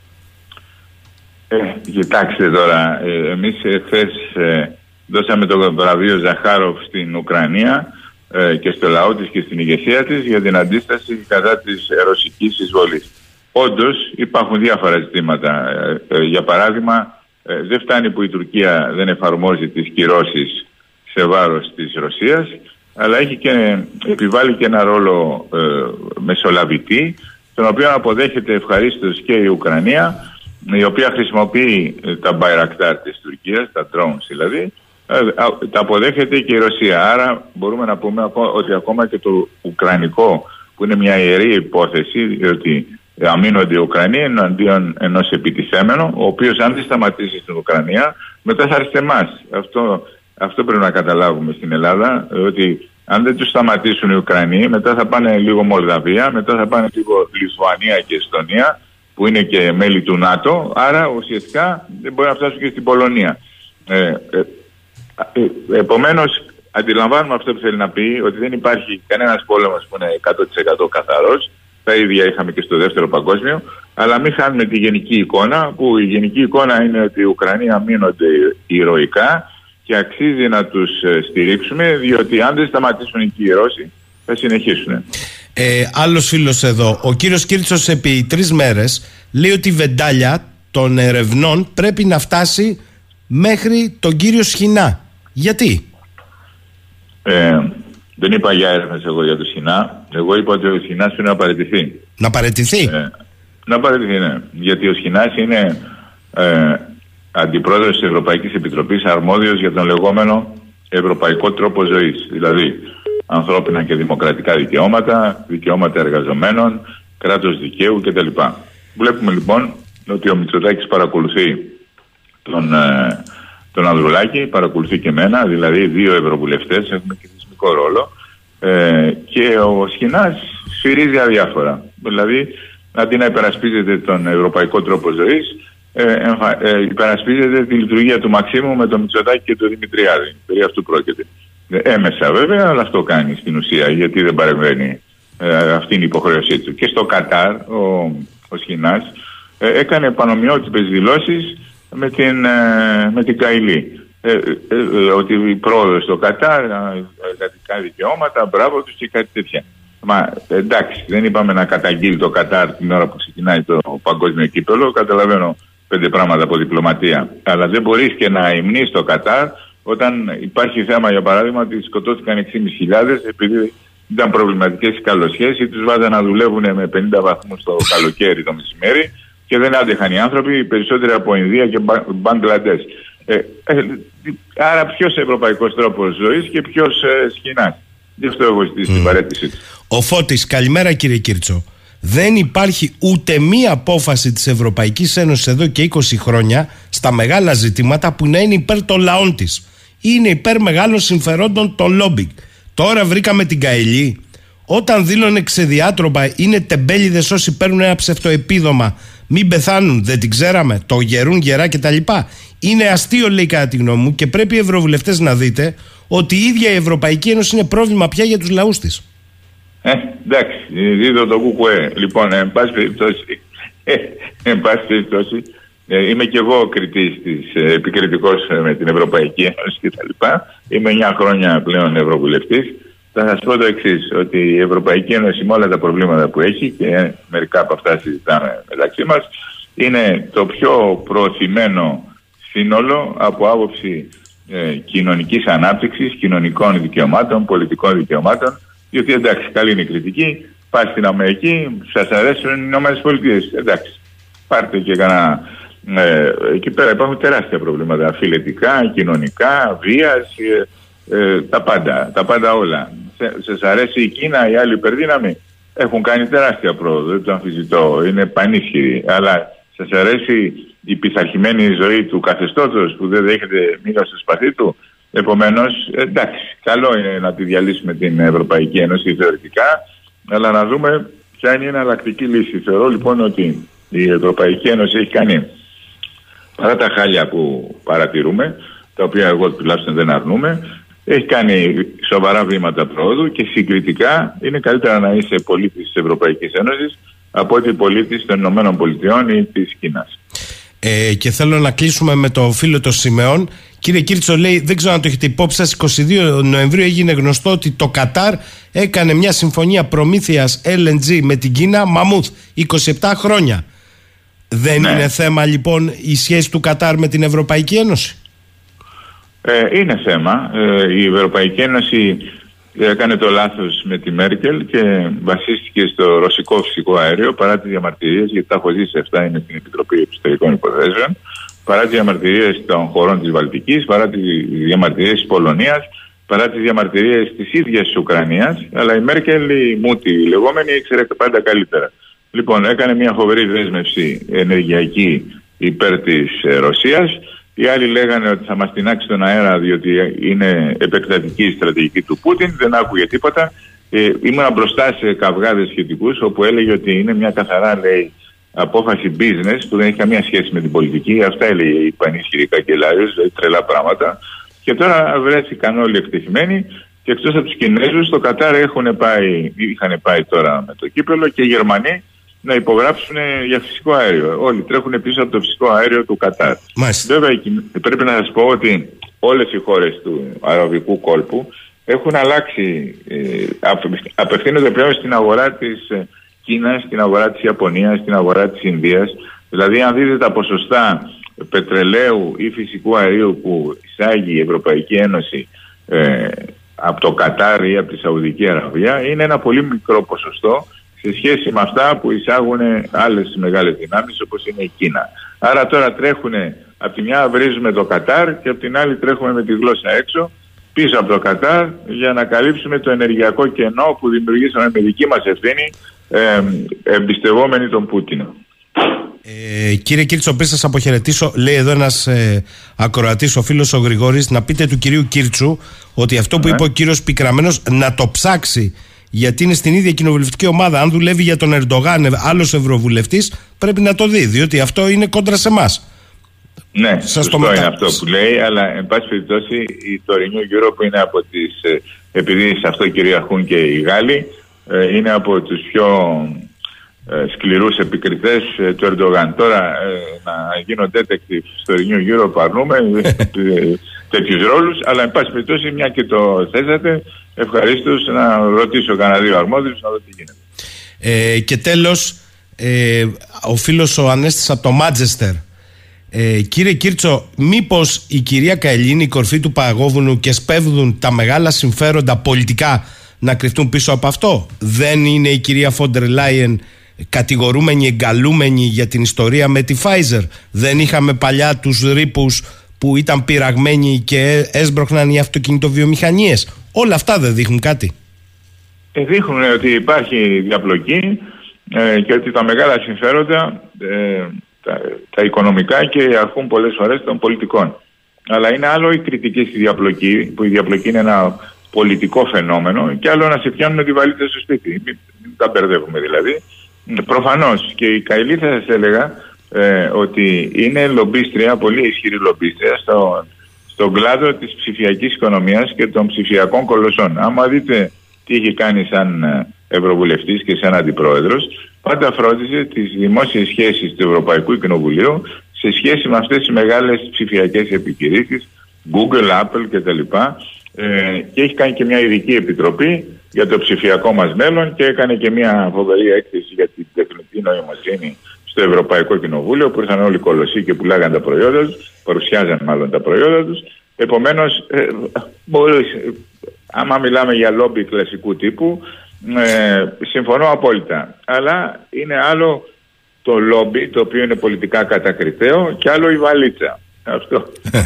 Ε, κοιτάξτε τώρα, ε, εμείς χθες ε, δώσαμε το βραβείο Ζαχάροφ στην Ουκρανία ε, και στο λαό της και στην ηγεσία της για την αντίσταση κατά της ρωσικής εισβολής. Όντως υπάρχουν διάφορα ζητήματα. Ε, ε, για παράδειγμα, ε, δεν φτάνει που η Τουρκία δεν εφαρμόζει τις κυρώσεις σε βάρος της Ρωσίας, αλλά έχει και, επιβάλλει και ένα ρόλο ε, μεσολαβητή, τον οποίο αποδέχεται ευχαρίστως και η Ουκρανία, η οποία χρησιμοποιεί ε, τα Bayraktar της Τουρκίας, τα drones δηλαδή, ε, τα αποδέχεται και η Ρωσία. Άρα μπορούμε να πούμε ότι ακόμα και το ουκρανικό, που είναι μια ιερή υπόθεση, διότι αμήνονται οι Ουκρανοί εναντίον ενός επιτιθέμενου, ο οποίος αν δεν σταματήσει στην Ουκρανία, μετά θα έρθει εμάς. Αυτό, αυτό πρέπει να καταλάβουμε στην Ελλάδα, ότι αν δεν τους σταματήσουν οι Ουκρανοί, μετά θα πάνε λίγο Μολδαβία, μετά θα πάνε λίγο Λιθουανία και Εστονία, που είναι και μέλη του ΝΑΤΟ, άρα ουσιαστικά δεν μπορεί να φτάσουν και στην Πολωνία. Ε, ε, ε, επομένως, αντιλαμβάνουμε αυτό που θέλει να πει, ότι δεν υπάρχει κανένας πόλεμος που είναι εκατό τοις εκατό καθαρός. Τα ίδια είχαμε και στο δεύτερο παγκόσμιο, αλλά μην χάνουμε τη γενική εικόνα, που η γενική εικόνα είναι ότι οι Ουκρανοί αμήνονται ηρωικά και αξίζει να τους στηρίξουμε, διότι αν δεν σταματήσουν εκεί οι Ρώσοι θα συνεχίσουν. Ε, άλλος φίλος εδώ, ο κύριος Κίρτσος επί τρεις μέρες λέει ότι η βεντάλια των ερευνών πρέπει να φτάσει μέχρι τον κύριο Σχοινά. Γιατί? Ε, δεν είπα για έρευνες εγώ για το Σχοινά. Εγώ είπα ότι ο Σχοινάς πρέπει να παραιτηθεί. Να παραιτηθεί? Ε, να παραιτηθεί, ναι. Γιατί ο Σχοινάς είναι ε, αντιπρόεδρος της Ευρωπαϊκής Επιτροπής, αρμόδιος για τον λεγόμενο ευρωπαϊκό τρόπο ζωής. Δηλαδή ανθρώπινα και δημοκρατικά δικαιώματα, δικαιώματα εργαζομένων, κράτος δικαίου κτλ. Βλέπουμε λοιπόν ότι ο Μητσοτάκης παρακολουθεί τον, ε, τον Ανδρουλάκη, παρακολουθεί και εμένα, δηλαδή δύο ευρωβουλευτές, έχουμε και θεσμικό ρόλο, ε, και ο Σχοινάς σφυρίζει αδιάφορα. Δηλαδή, αντί να υπερασπίζεται τον ευρωπαϊκό τρόπο ζωής, ε, ε, υπερασπίζεται τη λειτουργία του Μαξίμου με τον Μητσοτάκη και τον Δημητριάδη. Περί αυτού πρόκειται. Έμεσα βέβαια, αλλά αυτό κάνει στην ουσία, γιατί δεν παρεμβαίνει. Ε, αυτή είναι η υποχρέωσή του. Και στο Κατάρ, ο, ο Σχοινάς ε, έκανε πανομοιότυπες δηλώσεις με την, ε, με την Καηλή. Ε, ε, ε, ότι η πρόοδος στο Κατάρ, εργατικά δικαιώματα, μπράβο τους και κάτι τέτοια. Μα εντάξει, δεν είπαμε να καταγγείλει το Κατάρ την ώρα που ξεκινάει το παγκόσμιο κύπελλο. Καταλαβαίνω πέντε πράγματα από διπλωματία. Αλλά δεν μπορείς και να υμνείς το Κατάρ όταν υπάρχει θέμα, για παράδειγμα, ότι σκοτώθηκαν έξι χιλιάδες επειδή ήταν προβληματικές οι καλοσχέσεις, τους βάζαν να δουλεύουν με πενήντα βαθμούς το καλοκαίρι το μεσημέρι και δεν άντεχαν οι άνθρωποι, περισσότεροι από Ινδία και Μπαγκλαντές. Ε, ε, άρα ποιος ευρωπαϊκός τρόπος ζωής και ποιος ε, σκηνάς. Γι' αυτό έχω ζητήσει την παρέτησή του. Ο Φώτης, καλημέρα κύριε Κίρτσο. Δεν υπάρχει ούτε μία απόφαση της Ευρωπαϊκής Ένωσης εδώ και είκοσι χρόνια στα μεγάλα ζητήματα που να είναι υπέρ των λαών της. Είναι υπέρ μεγάλων συμφερόντων των λόμπινγκ. Τώρα βρήκαμε την Καηλή. Όταν δήλωνε ξεδιάτροπα είναι τεμπέληδες όσοι παίρνουν ένα ψευτοεπίδομα. Μην πεθάνουν, δεν την ξέραμε. Το γερούν γερά κτλ. Είναι αστείο, λέει, κατά τη γνώμη μου, και πρέπει οι ευρωβουλευτές να δείτε ότι η ίδια η Ευρωπαϊκή Ένωση είναι πρόβλημα πια για τους λαούς της. Ε, εντάξει, δίδω το κουκουέ. Λοιπόν, εν πάση περιπτώσει, ε, εν πάση περιπτώσει ε, είμαι και εγώ κριτής της, ε, επικριτικός με την Ευρωπαϊκή Ένωση κτλ. Είμαι εννιά χρόνια πλέον ευρωβουλευτής. Θα σας πω το εξής, ότι η Ευρωπαϊκή Ένωση με όλα τα προβλήματα που έχει, και μερικά από αυτά συζητάμε μεταξύ μας, είναι το πιο προωθημένο σύνολο από άποψη ε, κοινωνικής ανάπτυξης, κοινωνικών δικαιωμάτων, πολιτικών δικαιωμάτων. Διότι εντάξει, καλή είναι η κριτική, πάτε στην Αμερική, σας αρέσουν οι Ηνωμένες Πολιτείες. Εντάξει, πάρτε και κανένα. Ε, εκεί πέρα υπάρχουν τεράστια προβλήματα, φιλετικά, κοινωνικά, βίας, ε, ε, τα πάντα, τα πάντα όλα. Σας αρέσει η Κίνα, οι άλλοι υπερδύναμοι, έχουν κάνει τεράστια πρόοδο, δεν το αμφισβητώ, είναι πανίσχυροι. Αλλά σας αρέσει η πειθαρχημένη ζωή του καθεστώτος που δεν δέχεται μοίρα στο σπαθί του? Επομένως, εντάξει, καλό είναι να τη διαλύσουμε την Ευρωπαϊκή Ένωση θεωρητικά, αλλά να δούμε ποια είναι η εναλλακτική λύση. Θεωρώ λοιπόν ότι η Ευρωπαϊκή Ένωση έχει κάνει, παρά τα χάλια που παρατηρούμε, τα οποία εγώ τουλάχιστον δεν αρνούμε, έχει κάνει σοβαρά βήματα πρόοδου και συγκριτικά είναι καλύτερα να είσαι πολίτης της Ευρωπαϊκής Ένωσης από ότι πολίτης των Ηνωμένων Πολιτειών ή της Κίνας. Ε, και θέλω να κλείσουμε με το φίλο των Σιμεών. Κύριε Κίρτσο, λέει, δεν ξέρω αν το έχετε υπόψη σας, είκοσι δύο Νοεμβρίου έγινε γνωστό ότι το Κατάρ έκανε μια συμφωνία προμήθειας ελ εν τζι με την Κίνα, μαμούθ, είκοσι επτά χρόνια. Δεν ναι. είναι θέμα λοιπόν η σχέση του Κατάρ με την Ευρωπαϊκή Ένωση? Ε, είναι θέμα. Ε, η Ευρωπαϊκή Ένωση έκανε το λάθος με τη Μέρκελ και βασίστηκε στο ρωσικό φυσικό αέριο παρά τις διαμαρτυρίες, γιατί τα έχω ζήσει αυτά, είναι στην Επιτροπή Εξωτερικών Υποθέσεων, παρά τις διαμαρτυρίες των χωρών της Βαλτικής, παρά τις διαμαρτυρίες της Πολωνίας, παρά τις διαμαρτυρίες της ίδιας της Ουκρανίας, αλλά η Μέρκελ, η Μούτη, η λεγόμενη, ήξερε πάντα καλύτερα. Λοιπόν, έκανε μια φοβερή δέσμευση ενεργειακή υπέρ της Ρωσίας. Οι άλλοι λέγανε ότι θα μας τινάξει τον αέρα διότι είναι επεκτατική η στρατηγική του Πούτιν. Δεν άκουγε τίποτα. Ε, ήμουν μπροστά σε καυγάδες σχετικούς όπου έλεγε ότι είναι μια καθαρά, λέει, απόφαση business που δεν έχει καμία σχέση με την πολιτική. Αυτά έλεγε η πανίσχυρη καγκελάριος, δηλαδή τρελά πράγματα. Και τώρα βρέθηκαν όλοι εκτεθειμένοι και εκτός από τους Κινέζους στο Κατάρ έχουν πάει, είχαν πάει τώρα με το κύπελλο και οι Γερμανοί να υπογράψουν για φυσικό αέριο. Όλοι τρέχουν πίσω από το φυσικό αέριο του Κατάρ. Μάλιστα. Βέβαια πρέπει να σας πω ότι όλες οι χώρες του αραβικού κόλπου έχουν αλλάξει, ε, απευθύνονται πλέον στην αγορά της ε, Κίνας, στην αγορά της Ιαπωνίας, στην αγορά της Ινδίας. Δηλαδή αν δείτε τα ποσοστά πετρελαίου ή φυσικού αερίου που εισάγει η Ευρωπαϊκή Ένωση ε, από το Κατάρ ή από τη Σαουδική Αραβία, είναι ένα πολύ μικρό ποσοστό σε σχέση με αυτά που εισάγουν άλλες μεγάλες δυνάμεις όπως είναι η Κίνα. Άρα τώρα τρέχουν, από τη μια βρίζουμε το Κατάρ και από την άλλη τρέχουμε με τη γλώσσα έξω πίσω από το Κατάρ για να καλύψουμε το ενεργειακό κενό που δημιουργήσαμε με δική μας ευθύνη ε, εμπιστευόμενοι τον Πούτιν. Ε, κύριε Κίρτσο, πριν σας αποχαιρετήσω, λέει εδώ ένας ε, ακροατής, ο φίλος ο Γρηγόρης, να πείτε του κυρίου Κίρτσου ότι αυτό που ναι. είπε ο κύριος Πικραμένος να το ψάξει, γιατί είναι στην ίδια κοινοβουλευτική ομάδα. Αν δουλεύει για τον Ερντογάν άλλος ευρωβουλευτής, πρέπει να το δει, διότι αυτό είναι κόντρα σε εμάς. Ναι, σας σωστό το μετα... είναι αυτό που λέει, αλλά εν πάση περιπτώσει η τωρινή Europe είναι από τις, επειδή σε αυτό κυριαρχούν και οι Γάλλοι, είναι από τους πιο σκληρούς επικριτές του Ερντογάν. Τώρα να γίνω detective στο Renew Europe αρνούμε τέτοιους ρόλους, αλλά εν πάση περιπτώσει μια και το θέσατε, ευχαρίστως να ρωτήσω κανένα δύο αρμόδιους να δω τι γίνεται. Ε, και τέλος, ε, ο φίλος ο Ανέστης από το Μάντζεστερ. Ε, κύριε Κίρτσο, μήπως η κυρία Καηλή είναι η κορφή του παγόβουνου και σπέβδουν τα μεγάλα συμφέροντα πολιτικά να κρυφτούν πίσω από αυτό? Δεν είναι η κυρία Φόντερ Λάιεν κατηγορούμενη, εγκαλούμενη για την ιστορία με τη Pfizer? Δεν είχαμε παλιά τους ρήπους που ήταν πειραγμένοι και έσπροχναν οι αυτοκινητοβιομηχανίες? Όλα αυτά δεν δείχνουν κάτι? Ε, δείχνουν ότι υπάρχει διαπλοκή ε, και ότι τα μεγάλα συμφέροντα, ε, τα, τα οικονομικά, και αρχούν πολλές φορές των πολιτικών. Αλλά είναι άλλο η κριτική στη διαπλοκή, που η διαπλοκή είναι ένα πολιτικό φαινόμενο, και άλλο να σε πιάνουν τη βαλίτσα στο σπίτι. Μην, μην τα μπερδεύουμε δηλαδή. Προφανώς και η Καηλή, θα σας έλεγα ε, ότι είναι λομπίστρια, πολύ ισχυρή λομπίστρια στο, στον κλάδο της ψηφιακής οικονομίας και των ψηφιακών κολοσσών. Άμα δείτε τι έχει κάνει σαν Ευρωβουλευτής και σαν Αντιπρόεδρος, πάντα φρόντιζε τις δημόσιες σχέσεις του Ευρωπαϊκού Κοινοβουλίου σε σχέση με αυτές τις μεγάλες ψηφιακές επιχειρήσεις, Google, Apple κτλ. Ε, και έχει κάνει και μια ειδική επιτροπή για το ψηφιακό μας μέλλον και έκανε και μια φοβερή έκθεση για την τεχνητή νοημοσύνη στο Ευρωπαϊκό Κοινοβούλιο, που ήρθαν όλοι οι κολοσσοί και πουλάγαν τα προϊόντα τους, παρουσιάζαν μάλλον τα προϊόντα τους. Επομένως, ε, μπορείς, άμα μιλάμε για λόμπι κλασικού τύπου, ε, συμφωνώ απόλυτα. Αλλά είναι άλλο το λόμπι, το οποίο είναι πολιτικά κατακριτέο, και άλλο η βαλίτσα. Αυτό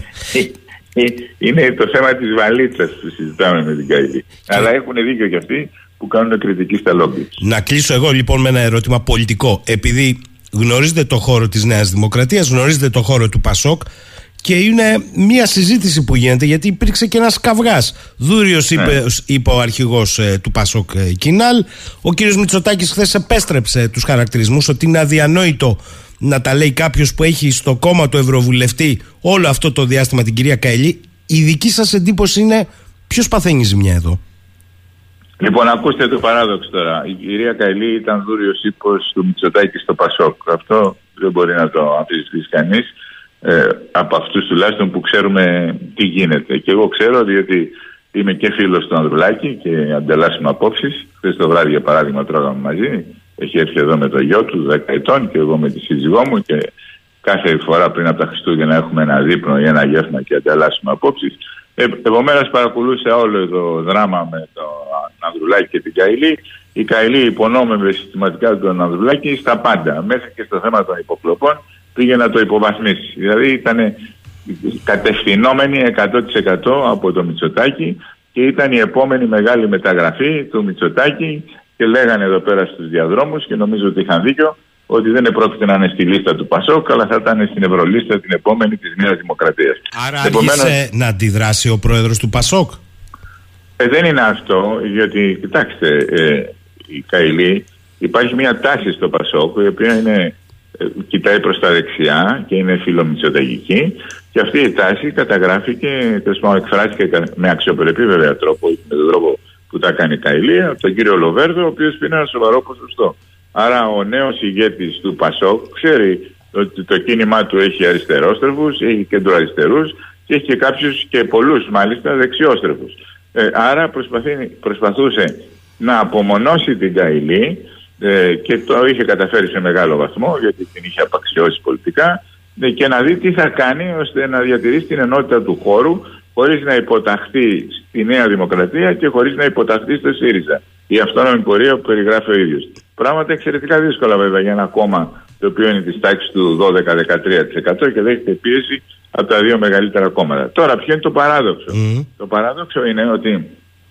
είναι το θέμα της βαλίτσας που συζητάμε με την Καηλή. Αλλά έχουν δίκιο κι αυτοί που κάνουν κριτική στα λόμπι. Να κλείσω εγώ λοιπόν με ένα ερώτημα πολιτικό. Επειδή γνωρίζετε το χώρο της Νέας Δημοκρατίας, γνωρίζετε το χώρο του Πασόκ, και είναι μια συζήτηση που γίνεται, γιατί υπήρξε και ένας καυγάς. Δούριος είπε, ναι. είπε ο αρχηγός ε, του Πασόκ ε, Κινάλ. Ο κύριος Μητσοτάκης χθες επέστρεψε τους χαρακτηρισμούς, ότι είναι αδιανόητο να τα λέει κάποιος που έχει στο κόμμα του Ευρωβουλευτή όλο αυτό το διάστημα την κυρία Καηλή. Η δική σας εντύπωση είναι ποιος παθαίνει ζημιά εδώ? Λοιπόν, ακούστε το παράδοξο τώρα. Η κυρία Καηλή ήταν δούριος ύπος του Μητσοτάκη στο Πασόκ. Αυτό δεν μπορεί να το αμφισβητήσει κανείς. Ε, από αυτούς τουλάχιστον που ξέρουμε τι γίνεται. Και εγώ ξέρω, διότι είμαι και φίλος του Ανδρουλάκη και ανταλλάσσουμε απόψεις. Χθες το βράδυ, για παράδειγμα, τρώγαμε μαζί. Έχει έρθει εδώ με το γιο του δέκα ετών και εγώ με τη σύζυγό μου, και κάθε φορά πριν από τα Χριστούγεννα έχουμε ένα δείπνο ή ένα γεύμα και ανταλλάσσουμε απόψεις. Ε, Επομένως, παρακολούθησα όλο το δράμα με τον Ανδρουλάκη και την Καηλή. Η Καηλή υπονόμευε συστηματικά τον Ανδρουλάκη στα πάντα, μέχρι και στο θέμα των υποκλοπών. Πήγε να το υποβαθμίσει. Δηλαδή ήταν κατευθυνόμενη εκατό τοις εκατό από το Μητσοτάκη, και ήταν η επόμενη μεγάλη μεταγραφή του Μητσοτάκη, και λέγανε εδώ πέρα στους διαδρόμους, και νομίζω ότι είχαν δίκιο, ότι δεν πρόκειται να είναι στη λίστα του Πασόκ, αλλά θα ήταν στην Ευρωλίστα την επόμενη της Νέας Δημοκρατίας. Άρα Επομένως, άρχισε να αντιδράσει ο πρόεδρος του Πασόκ? Ε, δεν είναι αυτό, γιατί κοιτάξτε, ε, η Καηλή, υπάρχει μια τάση στο Πασόκ, η οποία είναι, ε, κοιτάει προς τα δεξιά και είναι φιλομητσοταγική, και αυτή η τάση καταγράφηκε, τέλος πάντων εκφράστηκε με αξιοπρεπή βέβαια τρόπο, με τον τρόπο που τα κάνει η Καηλή, από τον κύριο Λοβέρδο, ο οποίος πήρε ένα σοβαρό ποσοστό. Άρα ο νέος ηγέτης του Πασόκ ξέρει ότι το κίνημά του έχει αριστερόστρεφους, έχει κεντροαριστερούς, και έχει και κάποιους, και πολλούς μάλιστα, δεξιόστρεφους. Ε, άρα προσπαθούσε να απομονώσει την Καηλή, ε, και το είχε καταφέρει σε μεγάλο βαθμό, γιατί την είχε απαξιώσει πολιτικά, ε, και να δει τι θα κάνει ώστε να διατηρήσει την ενότητα του χώρου, χωρίς να υποταχθεί στη Νέα Δημοκρατία και χωρίς να υποταχθεί στο ΣΥΡΙΖΑ. Η αυτόνομη πορεία που περιγράφει ο ίδιος. Πράγματα εξαιρετικά δύσκολα βέβαια για ένα κόμμα το οποίο είναι της τάξης του δώδεκα με δεκατρία τοις εκατό και δέχεται πίεση από τα δύο μεγαλύτερα κόμματα. Τώρα, ποιο είναι το παράδοξο? Mm. Το παράδοξο είναι ότι,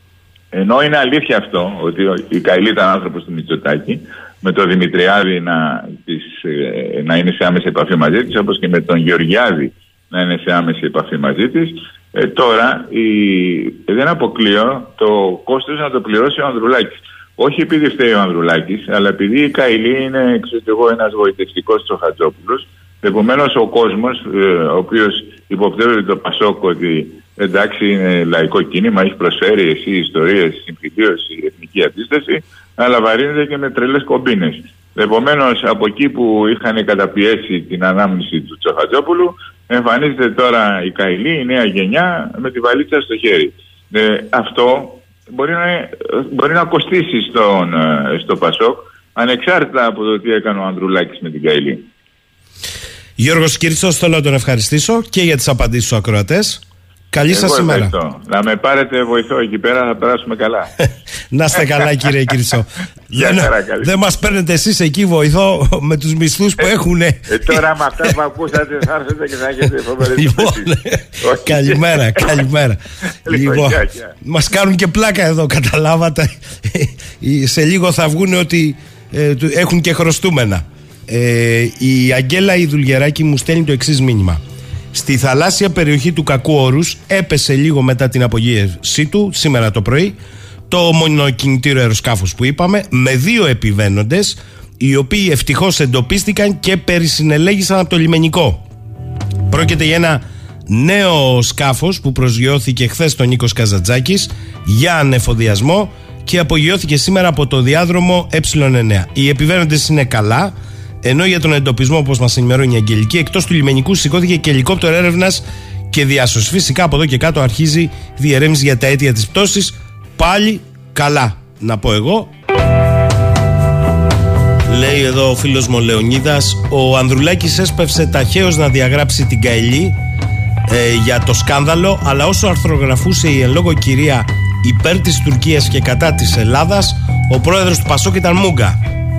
ενώ είναι αλήθεια αυτό, ότι η Καηλή ήταν άνθρωπος του Μητσοτάκη, με τον Δημητριάδη να, της, να είναι σε άμεση επαφή μαζί της, όπως και με τον Γεωργιάδη να είναι σε άμεση επαφή μαζί της, ε, τώρα η, δεν αποκλείω το κόστος να το πληρώσει ο Ανδρουλάκης. Όχι επειδή φταίει ο Ανδρουλάκης, αλλά επειδή η Καηλή είναι, ξέρω εγώ, ένας γοητευτικός Τσοχατζόπουλος. Επομένως ο κόσμος, ε, ο οποίος υποπτεύεται το Πασόκ ότι εντάξει είναι λαϊκό κίνημα, έχει προσφέρει εσύ ιστορίες, συμφιλίωση, εθνική αντίσταση, αλλά βαρύνεται και με τρελές κομπίνες. Επομένως από εκεί που είχαν καταπιέσει την ανάμνηση του Τσοχατζόπουλου, εμφανίζεται τώρα η Καηλή, η νέα γενιά, με τη βαλίτσα στο χέρι. Ε, αυτό μπορεί να, μπορεί να κοστίσει στον, στο Πασόκ, ανεξάρτητα από το τι έκανε ο Ανδρουλάκης με την Καηλή. Γιώργος Κίρτσος, θέλω να τον ευχαριστήσω και για τις απαντήσεις στους ακροατές. Καλή σας ημέρα. Να με πάρετε βοηθό εκεί πέρα, θα περάσουμε καλά. Να είστε καλά, κύριε Κίρτσο. Δεν, δεν μας παίρνετε εσείς εκεί, βοηθώ με τους μισθούς που έχουν. Ε, τώρα με αυτά που ακούσατε θα έρθετε και θα έχετε φοβερές. Λοιπόν, καλημέρα, καλημέρα. Λοιπόν, μας κάνουν και πλάκα εδώ, καταλάβατε. Σε λίγο θα βγουν ότι ε, έχουν και χρωστούμενα. Ε, η Αγγέλα η Δουλγεράκη μου στέλνει το εξής μήνυμα. Στη θαλάσσια περιοχή του Κακού Όρους έπεσε λίγο μετά την απογείωσή του σήμερα το πρωί το μονοκινητήριο αεροσκάφος που είπαμε, με δύο επιβαίνοντες, οι οποίοι ευτυχώς εντοπίστηκαν και περισυνελέγησαν από το λιμενικό. Πρόκειται για ένα νέο σκάφος που προσγειώθηκε χθες στον Νίκος Καζατζάκης για ανεφοδιασμό και απογειώθηκε σήμερα από το διάδρομο ε εννέα. Οι επιβαίνοντες είναι καλά, ενώ για τον εντοπισμό, όπως μας ενημερώνει η Αγγελική, εκτός του λιμενικού σηκώθηκε και ελικόπτερο έρευνας και διάσωσης. Φυσικά από εδώ και κάτω αρχίζει διερεύνηση για τα αίτια της πτώσης. Πάλι καλά, να πω εγώ. Λέει εδώ ο φίλος μου ο Λεωνίδας, ο Ανδρουλάκης έσπευσε ταχαίως να διαγράψει την Καηλή ε, για το σκάνδαλο, αλλά όσο αρθρογραφούσε η εν λόγω κυρία υπέρ της Τουρκίας και κατά της Ελλάδας, ο πρόεδρος του Πασόκ ήταν μούγκα.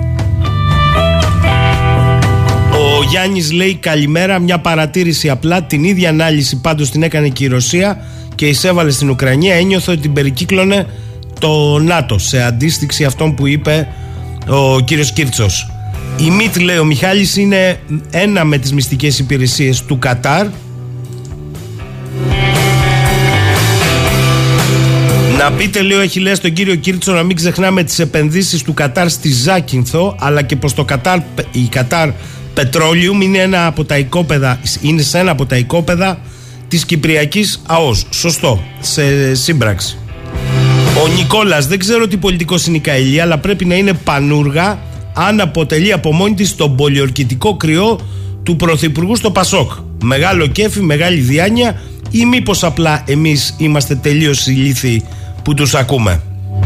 Ο Γιάννης λέει καλημέρα, μια παρατήρηση απλά, την ίδια ανάλυση πάντως την έκανε και η Ρωσία και εισέβαλε στην Ουκρανία, ένιωθε ότι την περικύκλωνε το ΝΑΤΟ, σε αντίστοιξη αυτών που είπε ο κύριος Κίρτσος. Η ΜΙΤ, λέει ο Μιχάλης, είναι ένα με τις μυστικές υπηρεσίες του Κατάρ. Να πείτε, λέει ο Αχιλλέας, τον κύριο Κίρτσο να μην ξεχνάμε τις επενδύσεις του Κατάρ στη Ζάκυνθο, αλλά και πως το Κατάρ, η Κατάρ Petroleum είναι, ένα από τα οικόπεδα, είναι σε ένα από τα οικόπεδα της Κυπριακής ΑΟΣ. Σωστό, σε σύμπραξη. Ο Νικόλας, δεν ξέρω τι πολιτικός είναι η Καηλή, αλλά πρέπει να είναι πανούργα αν αποτελεί από μόνη της τον πολιορκητικό κρυό του Πρωθυπουργού στο Πασόκ. Μεγάλο κέφι, μεγάλη διάνοια, ή μήπως απλά εμείς είμαστε τελείως ηλίθιοι που τους ακούμε.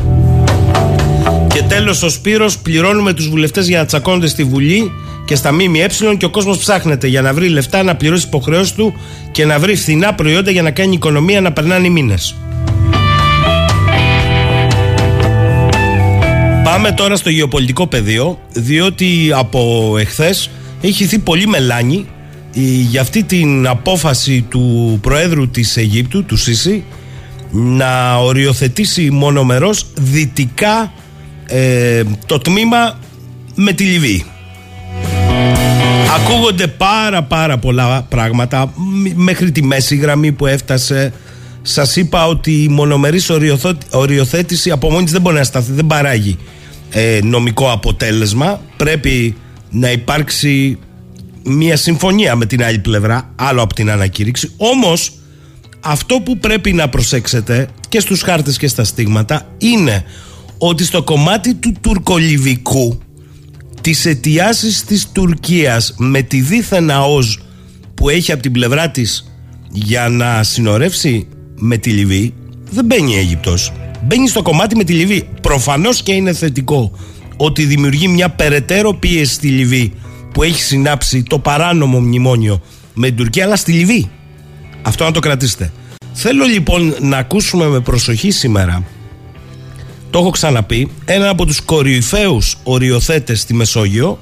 Και τέλος ο Σπύρος, πληρώνουμε τους βουλευτές για να τσακώνονται στη Βουλή και στα ΜΜΕ και ο κόσμος ψάχνεται για να βρει λεφτά, να πληρώσει τις υποχρεώσεις του και να βρει φθηνά προϊόντα για να κάνει οικονομία να περνάνε οι μήνες. Πάμε τώρα στο γεωπολιτικό πεδίο, διότι από εχθές έχει χυθεί πολύ μελάνη για αυτή την απόφαση του Προέδρου της Αιγύπτου, του Σίση, να οριοθετήσει μονομερώς δυτικά ε, το τμήμα με τη Λιβύη. Ακούγονται πάρα πάρα πολλά πράγματα μέχρι τη μέση γραμμή που έφτασε. Σας είπα ότι η μονομερής οριοθέτηση από μόνη της δεν μπορεί να σταθεί, δεν παράγει ε, νομικό αποτέλεσμα. Πρέπει να υπάρξει μια συμφωνία με την άλλη πλευρά, άλλο από την ανακήρυξη. Όμως αυτό που πρέπει να προσέξετε και στους χάρτες και στα στίγματα είναι ότι στο κομμάτι του τουρκολιβικού, τις αιτιάσεις της Τουρκίας με τη δίθεν ΑΟΣ που έχει από την πλευρά της για να συνορεύσει με τη Λιβύη, δεν μπαίνει η Αίγυπτος, μπαίνει στο κομμάτι με τη Λιβύη. Προφανώς και είναι θετικό ότι δημιουργεί μια περαιτέρω πίεση στη Λιβύη που έχει συνάψει το παράνομο μνημόνιο με την Τουρκία, αλλά στη Λιβύη. Αυτό να το κρατήσετε. Θέλω λοιπόν να ακούσουμε με προσοχή σήμερα, το έχω ξαναπεί, έναν από τους κορυφαίους οριοθέτες στη Μεσόγειο,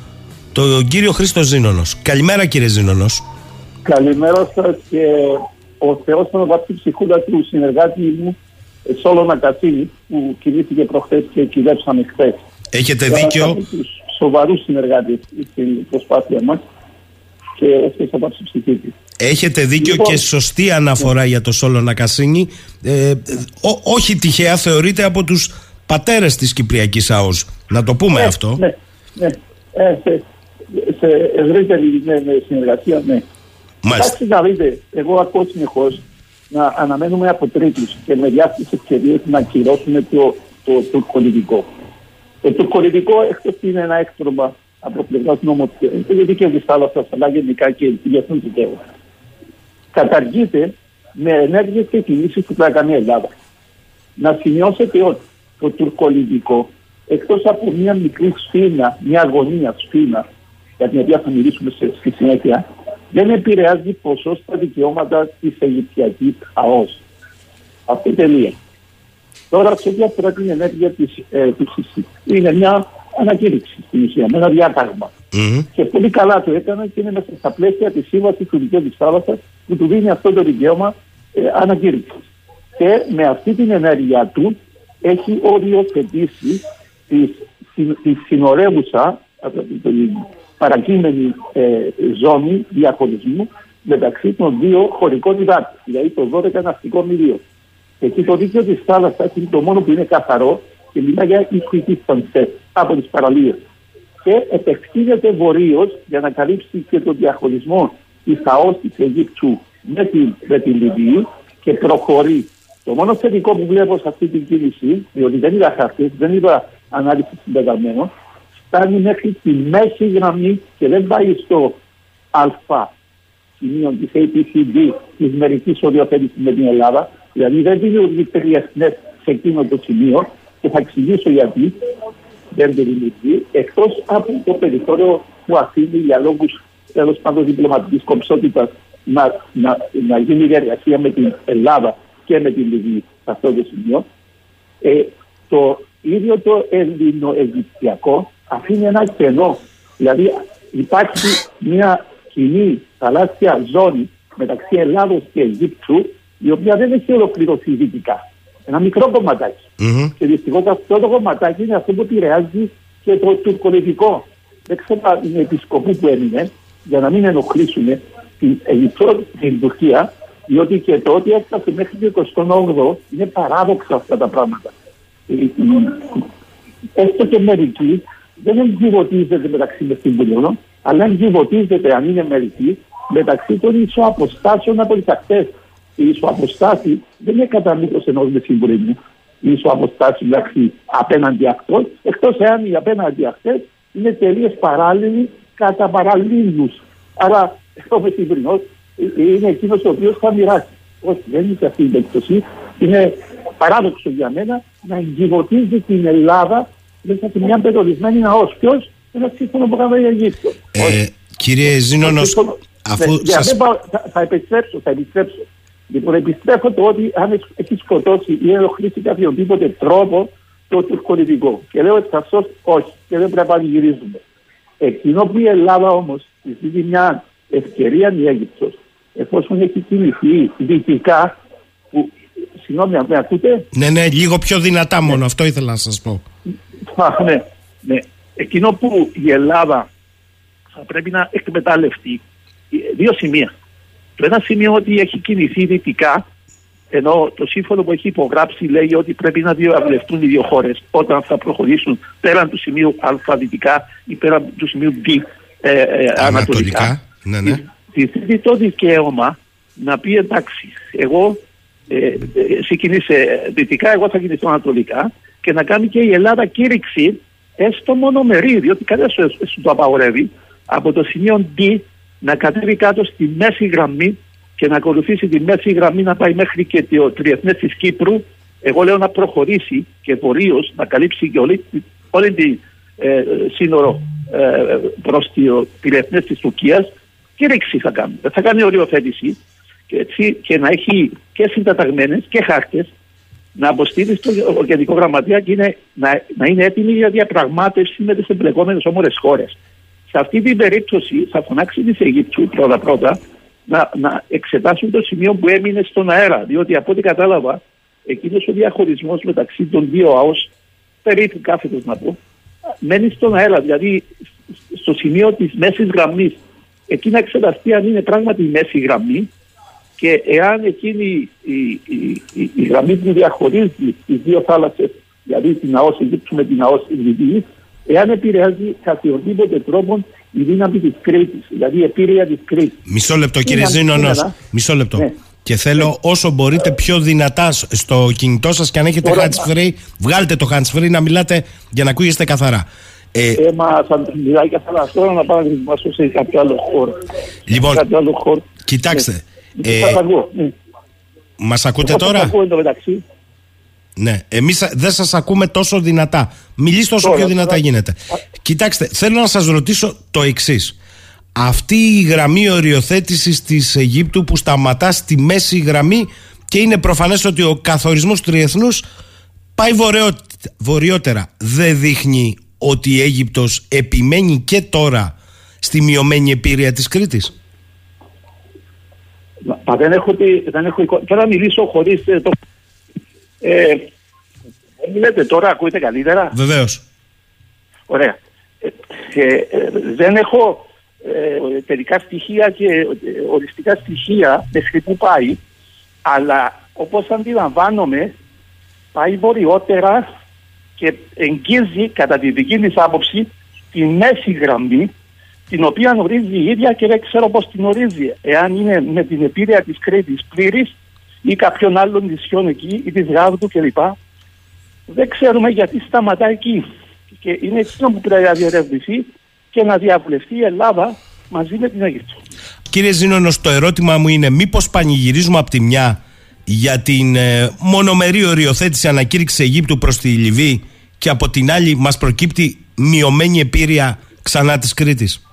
τον κύριο Χρήστο Ζήνονος. Καλημέρα, κύριε Ζήνονος. Καλημέρα σας, και ο Θεός να βάζει ψυχούλα του συνεργάτη μου Σόλωνα Κατσίνη, που κινήθηκε προχθές και κυδέψαμε χθες. Έχετε δίκιο. Σοβαρούς συνεργάτες στην προσπάθεια μας και έσαι θα βάζει ψυχή της. Έχετε δίκιο, λοιπόν, και σωστή αναφορά, ναι, για το Σόλωνα Κατσίνη. Ε, ό, όχι τυχαία θεωρείται από τους πατέρες της Κυπριακής ΑΟΣ. Να το πούμε, ναι, αυτό. Ναι, ναι. Ε, σε, σε ευρύτερη, ναι, ναι, συνεργασία, ναι. Κοιτάξτε να δείτε, εγώ ακούω συνεχώς να αναμένουμε από τρίτους και με διάφορες ευκαιρίες να ακυρώσουμε το, το τουρκολιβικό. Το τουρκολιβικό, εκτός είναι ένα έκτρωμα από πλευράς νομοθεσίας, είναι δίκαιο της θάλασσας, αλλά γενικά και διεθνούς δικαίου. Καταργείται με ενέργειες και κινήσεις που θα κάνει η Ελλάδα. Να σημειώσετε ότι το τουρκολιβικό, εκτός από μια μικρή σφήνα, μια αγωνία σφήνα, για την οποία θα μιλήσουμε στη συνέχεια, δεν επηρεάζει ποσό στα δικαιώματα της Αιγυπτιακής ΑΟΣ. Αυτή η τελεία. Τώρα, σε ό,τι αφορά την ενέργεια της ε, είναι μια ανακήρυξη στην ουσία, με ένα διάταγμα. Mm-hmm. Και πολύ καλά το έκανα και είναι μέσα στα πλαίσια της σύμβασης του δικαίου της θάλασσας που του δίνει αυτό το δικαίωμα ε, ανακήρυξης. Και με αυτή την ενέργεια του έχει οριοθετήσει τη, τη συνορεύουσα παρακείμενη ε, ζώνη διαχωρισμού μεταξύ των δύο χωρικών υδάτων, δηλαδή το δώδεκα ναυτικό μοιρίο. Εκεί το δίκαιο της θάλασσας είναι το μόνο που είναι καθαρό και μιλάει για equidistance από τις παραλίες. Και επεκτείνεται βορείως για να καλύψει και τον διαχωρισμό της ΑΟΣ της Αιγύπτου με την, με την Λιβύη και προχωρεί. Το μόνο θετικό που βλέπω σε αυτή την κίνηση, διότι δεν είδα χαρτί, δεν είδα ανάλυση συμπεταμένων, φτάνει μέχρι τη μέση γραμμή και δεν πάει στο α σημείο της έι πι σι ντι της μερικής οριοθέτησης με την Ελλάδα, δηλαδή δεν δημιουργεί τριεθνές σε εκείνο το σημείο και θα εξηγήσω γιατί δεν δημιουργεί, εκτός από το περιθώριο που αφήνει για λόγους τέλος πάντων διπλωματικής κομψότητας να, να, να γίνει διαργασία με την Ελλάδα και με την Λιβύη σε αυτό το σημείο. Ε, το ίδιο το ελληνοαιγυπτιακό αφήνει ένα κενό, δηλαδή υπάρχει μια κοινή θαλάσσια ζώνη μεταξύ Ελλάδος και Αιγύπτου, η οποία δεν έχει ολοκληρωθεί δυτικά. Ένα μικρό κομματάκι. Mm-hmm. Και δυστυχώς αυτό το κομματάκι είναι αυτό που επηρεάζει και το τουρκολιβικό. Δεν ξέρω αν είναι επισκοπού που έμεινε, για να μην ενοχλήσουμε την Αιγυπτό, την Τουρκία, διότι και το ότι έφτασε μέχρι το εικοστό όγδοο είναι παράδοξα αυτά τα πράγματα. Έστω και μερικοί δεν εγκυβωτίζεται μεταξύ μεσημβουλίων, αλλά εγκυβωτίζεται, αν είναι μερικοί, μεταξύ των ισοαποστάσεων από τις ακτές. Η ισοαποστάση δεν είναι κατά μήκος ενός μεσημβουλίου. Η ισοαποστάση μεταξύ απέναντι ακτών, εκτός εάν οι απέναντι ακτές είναι τελείως παράλληλοι κατά παραλλήλους. Άρα ο μεσημβουλιός είναι εκείνος ο οποίος θα μοιράσει. Όχι, δεν είναι σε αυτή την περίπτωση. Είναι παράδοξο για μένα να εγκυβωτίζει την Ελλάδα μέσα σε μια περιορισμένη ναός. Ποιος? Ένα σύμφωνο που έκανε η Αιγύπτο. Ε, κύριε Ζήνονος, αφού ναι, σας... πάω, θα, θα επιστρέψω, θα επιστρέψω. Λοιπόν, επιστρέφω το ότι αν έχει σκοτώσει ή ενοχλήσει κάποιο οποιοδήποτε τρόπο το τουρκολιβικό. Και λέω εξαρσώς όχι, και δεν πρέπει να γυρίζουμε. Εκείνο που η Ελλάδα όμως της δίνει μια ευκαιρία η Αίγυπτος, εφόσον έχει κινηθεί δυτικά, που, συγγνώμη, με ακούτε? Ναι, ναι, λίγο πιο δυνατά μόνο, ναι. Αυτό ήθελα να σας πω. Α, ναι, ναι. Εκείνο που η Ελλάδα θα πρέπει να εκμεταλλευτεί, δύο σημεία. Το ένα σημείο ότι έχει κινηθεί δυτικά, ενώ το σύμφωνο που έχει υπογράψει λέει ότι πρέπει να διαβουλευτούν οι δύο χώρες όταν θα προχωρήσουν πέραν του σημείου Α δυτικά ή πέραν του σημείου Β ε, ε, ανατολικά. Ναι, ναι. Δίδει το δικαίωμα να πει εντάξει, εγώ ε, ε, εσύ κινείσαι δυτικά, εγώ θα κινηθώ ανατολικά, και να κάνει και η Ελλάδα κήρυξη έστω μονομερή, διότι κανένας σου το απαγορεύει, από το σημείο D να κατέβει κάτω στη μέση γραμμή και να ακολουθήσει τη μέση γραμμή να πάει μέχρι και το τριεθνές της Κύπρου. Εγώ λέω να προχωρήσει και βορείως να καλύψει και όλη, όλη τη ε, σύνορο ε, προς το τριεθνές της Τουρκίας, και ρήξη θα κάνει. Θα κάνει οριοθέτηση και, έτσι, και να έχει και συνταταγμένες και χάρτες να αποστείλει στο Γενικό Γραμματεία και είναι, να, να είναι έτοιμη για διαπραγμάτευση με τις εμπλεκόμενες όμορες χώρες. Σε αυτή την περίπτωση θα φωνάξει της Αιγύπτου πρώτα-πρώτα να, να εξετάσουν το σημείο που έμεινε στον αέρα. Διότι από ό,τι κατάλαβα, εκείνος ο διαχωρισμός μεταξύ των δύο ΑΟΣ, περίπου κάθετος να πω, μένει στον αέρα. Δηλαδή στο σημείο της μέσης γραμμής. Εκεί να εξεταστεί αν είναι πράγματι η μέση γραμμή και εάν εκείνη η, η, η, η γραμμή που διαχωρίζει τις δύο θάλασσες, δηλαδή την ΑΟΣ Αιγύπτου με την ΑΟΣ Λιβύης, εάν επηρεάζει κατά οδήποτε τρόπο η δύναμη της Κρήτης, δηλαδή η επίρρεια της Κρήτης. Μισό λεπτό κύριε Ζήνονος, μισό λεπτό. Ναι. Και θέλω ναι. όσο μπορείτε πιο δυνατά στο κινητό σας, και αν έχετε hands free, βγάλτε το hands free να μιλάτε για να ακούγεστε καθαρά. Ε, ε, μα θα μιλάει καθαρά τώρα να πάω να δημιουργήσω σε κάποιο άλλο χώρο. Λοιπόν, κάποιο άλλο χώρο. Κοιτάξτε. Ναι. Ε, ε, ναι. Μας ακούτε τώρα? Ακούω μεταξύ. Ναι, εμείς δεν σας ακούμε τόσο δυνατά. Μιλήστε όσο τώρα, πιο δυνατά τώρα. γίνεται. Α... Κοιτάξτε, θέλω να σας ρωτήσω το εξής. Αυτή η γραμμή οριοθέτησης της Αιγύπτου που σταματά στη μέση γραμμή, και είναι προφανές ότι ο καθορισμός τριεθνούς πάει βορειό, βορειότερα. Δεν δείχνει ότι η Αίγυπτος επιμένει και τώρα στη μειωμένη επίρρεια της Κρήτης? Μα δεν έχω, δεν έχω εικόνα. Τώρα μιλήσω χωρίς το... Ε, δεν λέτε τώρα, ακούτε καλύτερα? Βεβαίως. Ωραία. Ε, ε, δεν έχω ε, τελικά στοιχεία και ε, οριστικά στοιχεία μέχρι που πάει, αλλά όπως αντιλαμβάνομαι πάει βορειότερα και εγγύζει κατά τη δική της άποψη τη μέση γραμμή, την οποία ορίζει η ίδια και δεν ξέρω πώς την ορίζει. Εάν είναι με την επίρρεια της Κρήτης πλήρης ή κάποιον άλλον νησιών εκεί ή της Γάβδου κλπ. Δεν ξέρουμε γιατί σταματά εκεί. Και είναι εκείνο που πρέπει να διερευνηθεί και να διαβουλευτεί η Ελλάδα μαζί με την Αίγυπτο. Κύριε Ζήνονος, το ερώτημα μου είναι μήπως πανηγυρίζουμε από τη μια για την ε, μονομερή οριοθέτηση ανακήρυξη Αιγύπτου προς τη Λιβύη και από την άλλη μας προκύπτει μειωμένη επίρρεια ξανά της Κρήτης?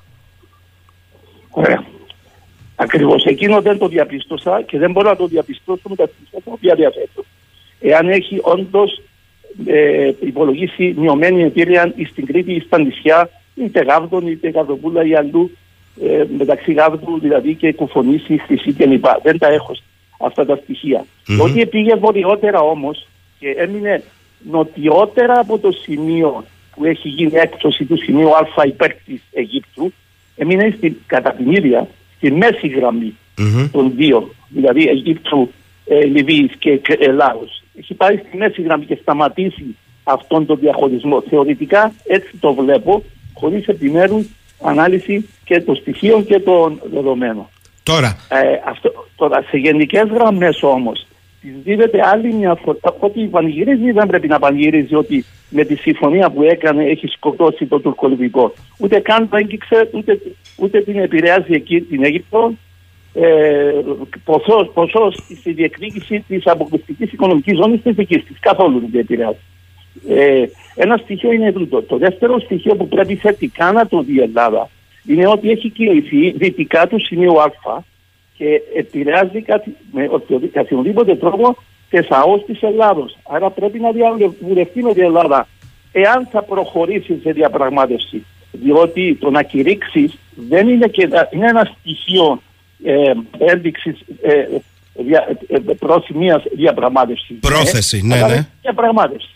Ωραία. Ακριβώς εκείνο δεν το διαπίστωσα και δεν μπορώ να το διαπιστώσω με τα στοιχεία τα οποία διαθέτω. Εάν έχει όντως ε, υπολογίσει μειωμένη επίρρεια στην Κρήτη ή στα νησιά, είτε Γάβδον είτε Γαβδοπούλα ή αλλού, ε, μεταξύ Γάβδου δηλαδή και Κουφονήσι, Χρυσή κλπ. Δεν τα έχω αυτά τα στοιχεία. Mm-hmm. Ότι πήγε βορειότερα όμως και έμεινε νοτιότερα από το σημείο που έχει γίνει έκπτωση του σημείου Α υπέρ της Αιγύπτου, έμεινε στην, κατά την ίδια στη μέση γραμμή mm-hmm. των δύο, δηλαδή Αιγύπτου, ε, Λιβύης και Ελλάδος. Έχει πάει στη μέση γραμμή και σταματήσει αυτόν τον διαχωρισμό. Θεωρητικά έτσι το βλέπω, χωρίς επιμέρους ανάλυση και των στοιχείων και των δεδομένων. Τώρα, ε, αυτό, τώρα σε γενικές γραμμές όμως της δίδεται άλλη μια φορά ότι πανηγυρίζει, δεν πρέπει να πανηγυρίζει ότι με τη συμφωνία που έκανε έχει σκοτώσει το τουρκολιβικό. Ούτε καν το έγκυξε, ούτε, ούτε την επηρεάζει εκεί την Αίγυπτο. Ε, ποσός, ποσός στη διεκδίκηση της αποκλειστικής οικονομικής ζώνης της δικής της. Καθόλου δεν την επηρεάζει. Ε, ένα στοιχείο είναι τούτο. Το δεύτερο στοιχείο που πρέπει θετικά να το δει η Ελλάδα είναι ότι έχει κινηθεί δυτικά του σημείου Α και επηρεάζει κάτι, με οποιοδήποτε τρόπο τις ΑΟΣ της Ελλάδος. Άρα πρέπει να διαβουλευτεί με την Ελλάδα εάν θα προχωρήσει σε διαπραγμάτευση. Διότι το να κηρύξεις δεν είναι, και, είναι ένα στοιχείο ε, ένδειξης ε, δια, ε, προς μιας διαπραγμάτευσης. Πρόθεση, ε, ναι, ναι. Διαπραγμάτευση.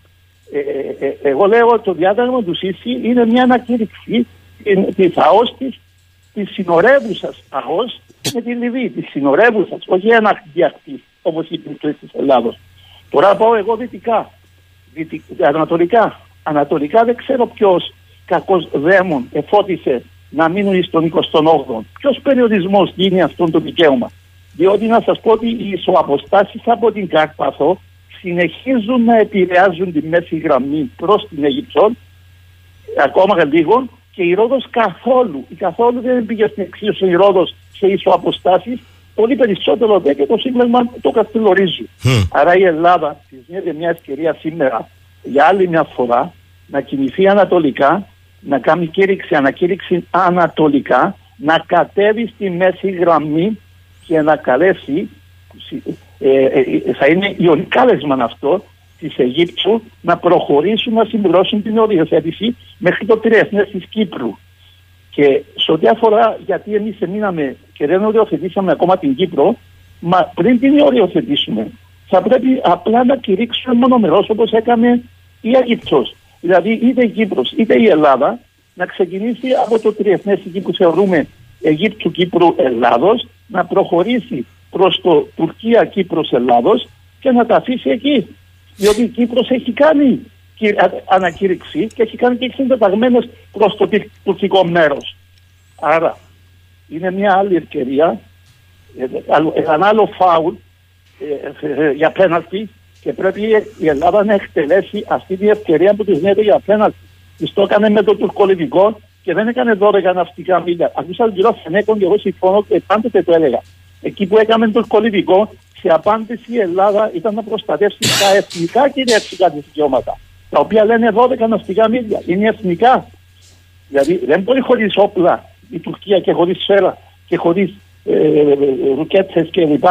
Ε, ε, εγώ λέω ότι το διάταγμα του ΣΥΣΥ είναι μια ανακήρυξη της ΑΟΣ της, της συνορεύουσας ΑΟΣ με τη Λιβύη, της συνορεύουσας, όχι ένα διακτή όπως η περιπτώση της Ελλάδος. Τώρα πάω εγώ δυτικά, δυτικά, ανατολικά. Ανατολικά δεν ξέρω ποιος κακός δαίμον εφώτισε να μείνουν στον εικοστό όγδοο. Ποιος περιορισμός γίνει αυτό το δικαίωμα? Διότι να σας πω ότι οι ισοαποστάσεις από την Κάρπαθο συνεχίζουν να επηρεάζουν τη μέση γραμμή προς την Αίγυπτο, ακόμα λίγο, και η Ρόδος καθόλου, η καθόλου δεν πήγε στην εξίσωση η Ρόδος σε ισοαποστάσεις, πολύ περισσότερο δε και το σύγκλημα το καθυλωρίζει. Mm. Άρα η Ελλάδα της δίνεται μια ευκαιρία σήμερα για άλλη μια φορά να κινηθεί ανατολικά, να κάνει κήρυξη, ανακήρυξη ανατολικά, να κατέβει στη μέση γραμμή και να καλέσει, ε, ε, θα είναι ιονικάλεσμα αυτό, της Αιγύπτου να προχωρήσουν να συμπληρώσουν την οριοθέτηση μέχρι το τριεθνές της Κύπρου. Και σε ό,τι αφορά γιατί εμείς εμείναμε και δεν οριοθετήσαμε ακόμα την Κύπρο, μα πριν την οριοθετήσουμε θα πρέπει απλά να κηρύξουμε μονομερώς όπως έκανε η Αίγυπτος. Δηλαδή είτε η Κύπρος είτε η Ελλάδα να ξεκινήσει από το τριεθνές εκεί που θεωρούμε Αιγύπτου, Κύπρου, Ελλάδος, να προχωρήσει προς το Τουρκία, Κύπρος, Ελλάδος και να τα αφήσει εκεί. Διότι η Κύπρος έχει κάνει ανακήρυξη και έχει κάνει και έχει συντεταγμένες προς το τουρκικό μέρος. Άρα είναι μια άλλη ευκαιρία, ένα άλλο φάουλ ε, ε, για πέναλτι και πρέπει η Ελλάδα να εκτελέσει αυτή την ευκαιρία που της δίνεται για πέναλτι. Της το έκανε με το τουρκολιβικό και δεν έκανε δώδεκα ναυτικά μίλια. Ακούσα τον κύριο Φενέκον και εγώ συμφωνώ και πάντοτε το έλεγα. Εκεί που έκαμε το τουρκολιβικό, σε απάντηση η Ελλάδα ήταν να προστατεύσει τα εθνικά κυριαρχικά της δικαιώματα, τα οποία λένε δώδεκα ναυτικά μίλια. Είναι εθνικά. Δηλαδή δεν μπορεί χωρίς όπλα η Τουρκία και χωρίς σφαίρα και χωρίς ε, ρουκέτσες κλπ.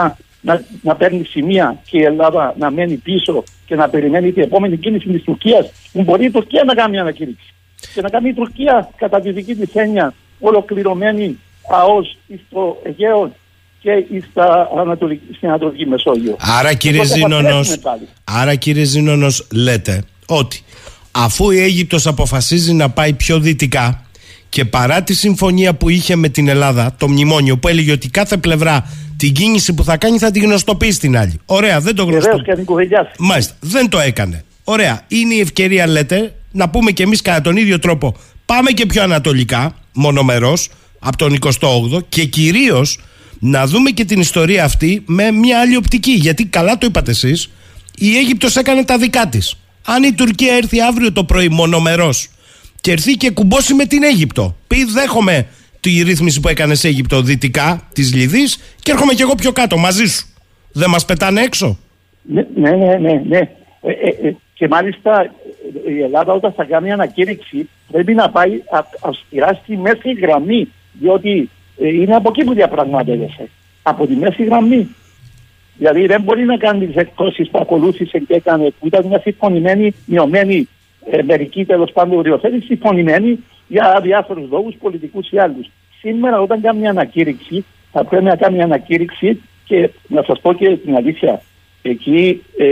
να, να παίρνει σημεία και η Ελλάδα να μένει πίσω και να περιμένει την επόμενη κίνηση της Τουρκίας, που μπορεί η Τουρκία να κάνει μια ανακήρυξη. Και να κάνει η Τουρκία κατά τη δική της έννοια ολοκληρωμένη ΑΟΣ στο Αιγαίο και στα Ανατολική, στην Ανατολική Μεσόγειο. Άρα κύριε Ζήνονος, άρα κύριε Ζήνονος λέτε ότι αφού η Αίγυπτος αποφασίζει να πάει πιο δυτικά και παρά τη συμφωνία που είχε με την Ελλάδα, το μνημόνιο που έλεγε ότι κάθε πλευρά την κίνηση που θα κάνει θα την γνωστοποιήσει στην άλλη. Ωραία, δεν το γνωστοποιήσει. Μάλιστα, δεν το έκανε. Ωραία, είναι η ευκαιρία λέτε να πούμε κι εμείς κατά τον ίδιο τρόπο πάμε και πιο ανατολικά, μονομερός, από τον εικοστό όγδοο και κυρίως να δούμε και την ιστορία αυτή με μια άλλη οπτική. Γιατί καλά το είπατε εσείς, η Αίγυπτος έκανε τα δικά της. Αν η Τουρκία έρθει αύριο το πρωί μονομερός και έρθει και κουμπώσει με την Αίγυπτο, πει δέχομαι τη ρύθμιση που έκανε σε Αίγυπτο δυτικά της Λιδής και έρχομαι κι εγώ πιο κάτω μαζί σου, δεν μας πετάνε έξω? Ναι, ναι, ναι, ναι, ναι. Ε, ε, ε, και μάλιστα η Ελλάδα όταν θα κάνει ανακήρυξη πρέπει να πάει αυστηρά στη μέση γραμμή, διότι ε, είναι από εκεί που διαπραγματεύεσαι, από τη μέση γραμμή. Δηλαδή δεν μπορεί να κάνει τις εκτόσεις που ακολούθησε και έκανε, που ήταν μια συμφωνημένη, μειωμένη ε, μερική τέλος πάντων οριοθέτηση, συμφωνημένη για διάφορους λόγους πολιτικούς ή άλλους. Σήμερα όταν κάνει μια ανακήρυξη θα πρέπει να κάνει μια ανακήρυξη και να σας πω και την αλήθεια, εκεί ε,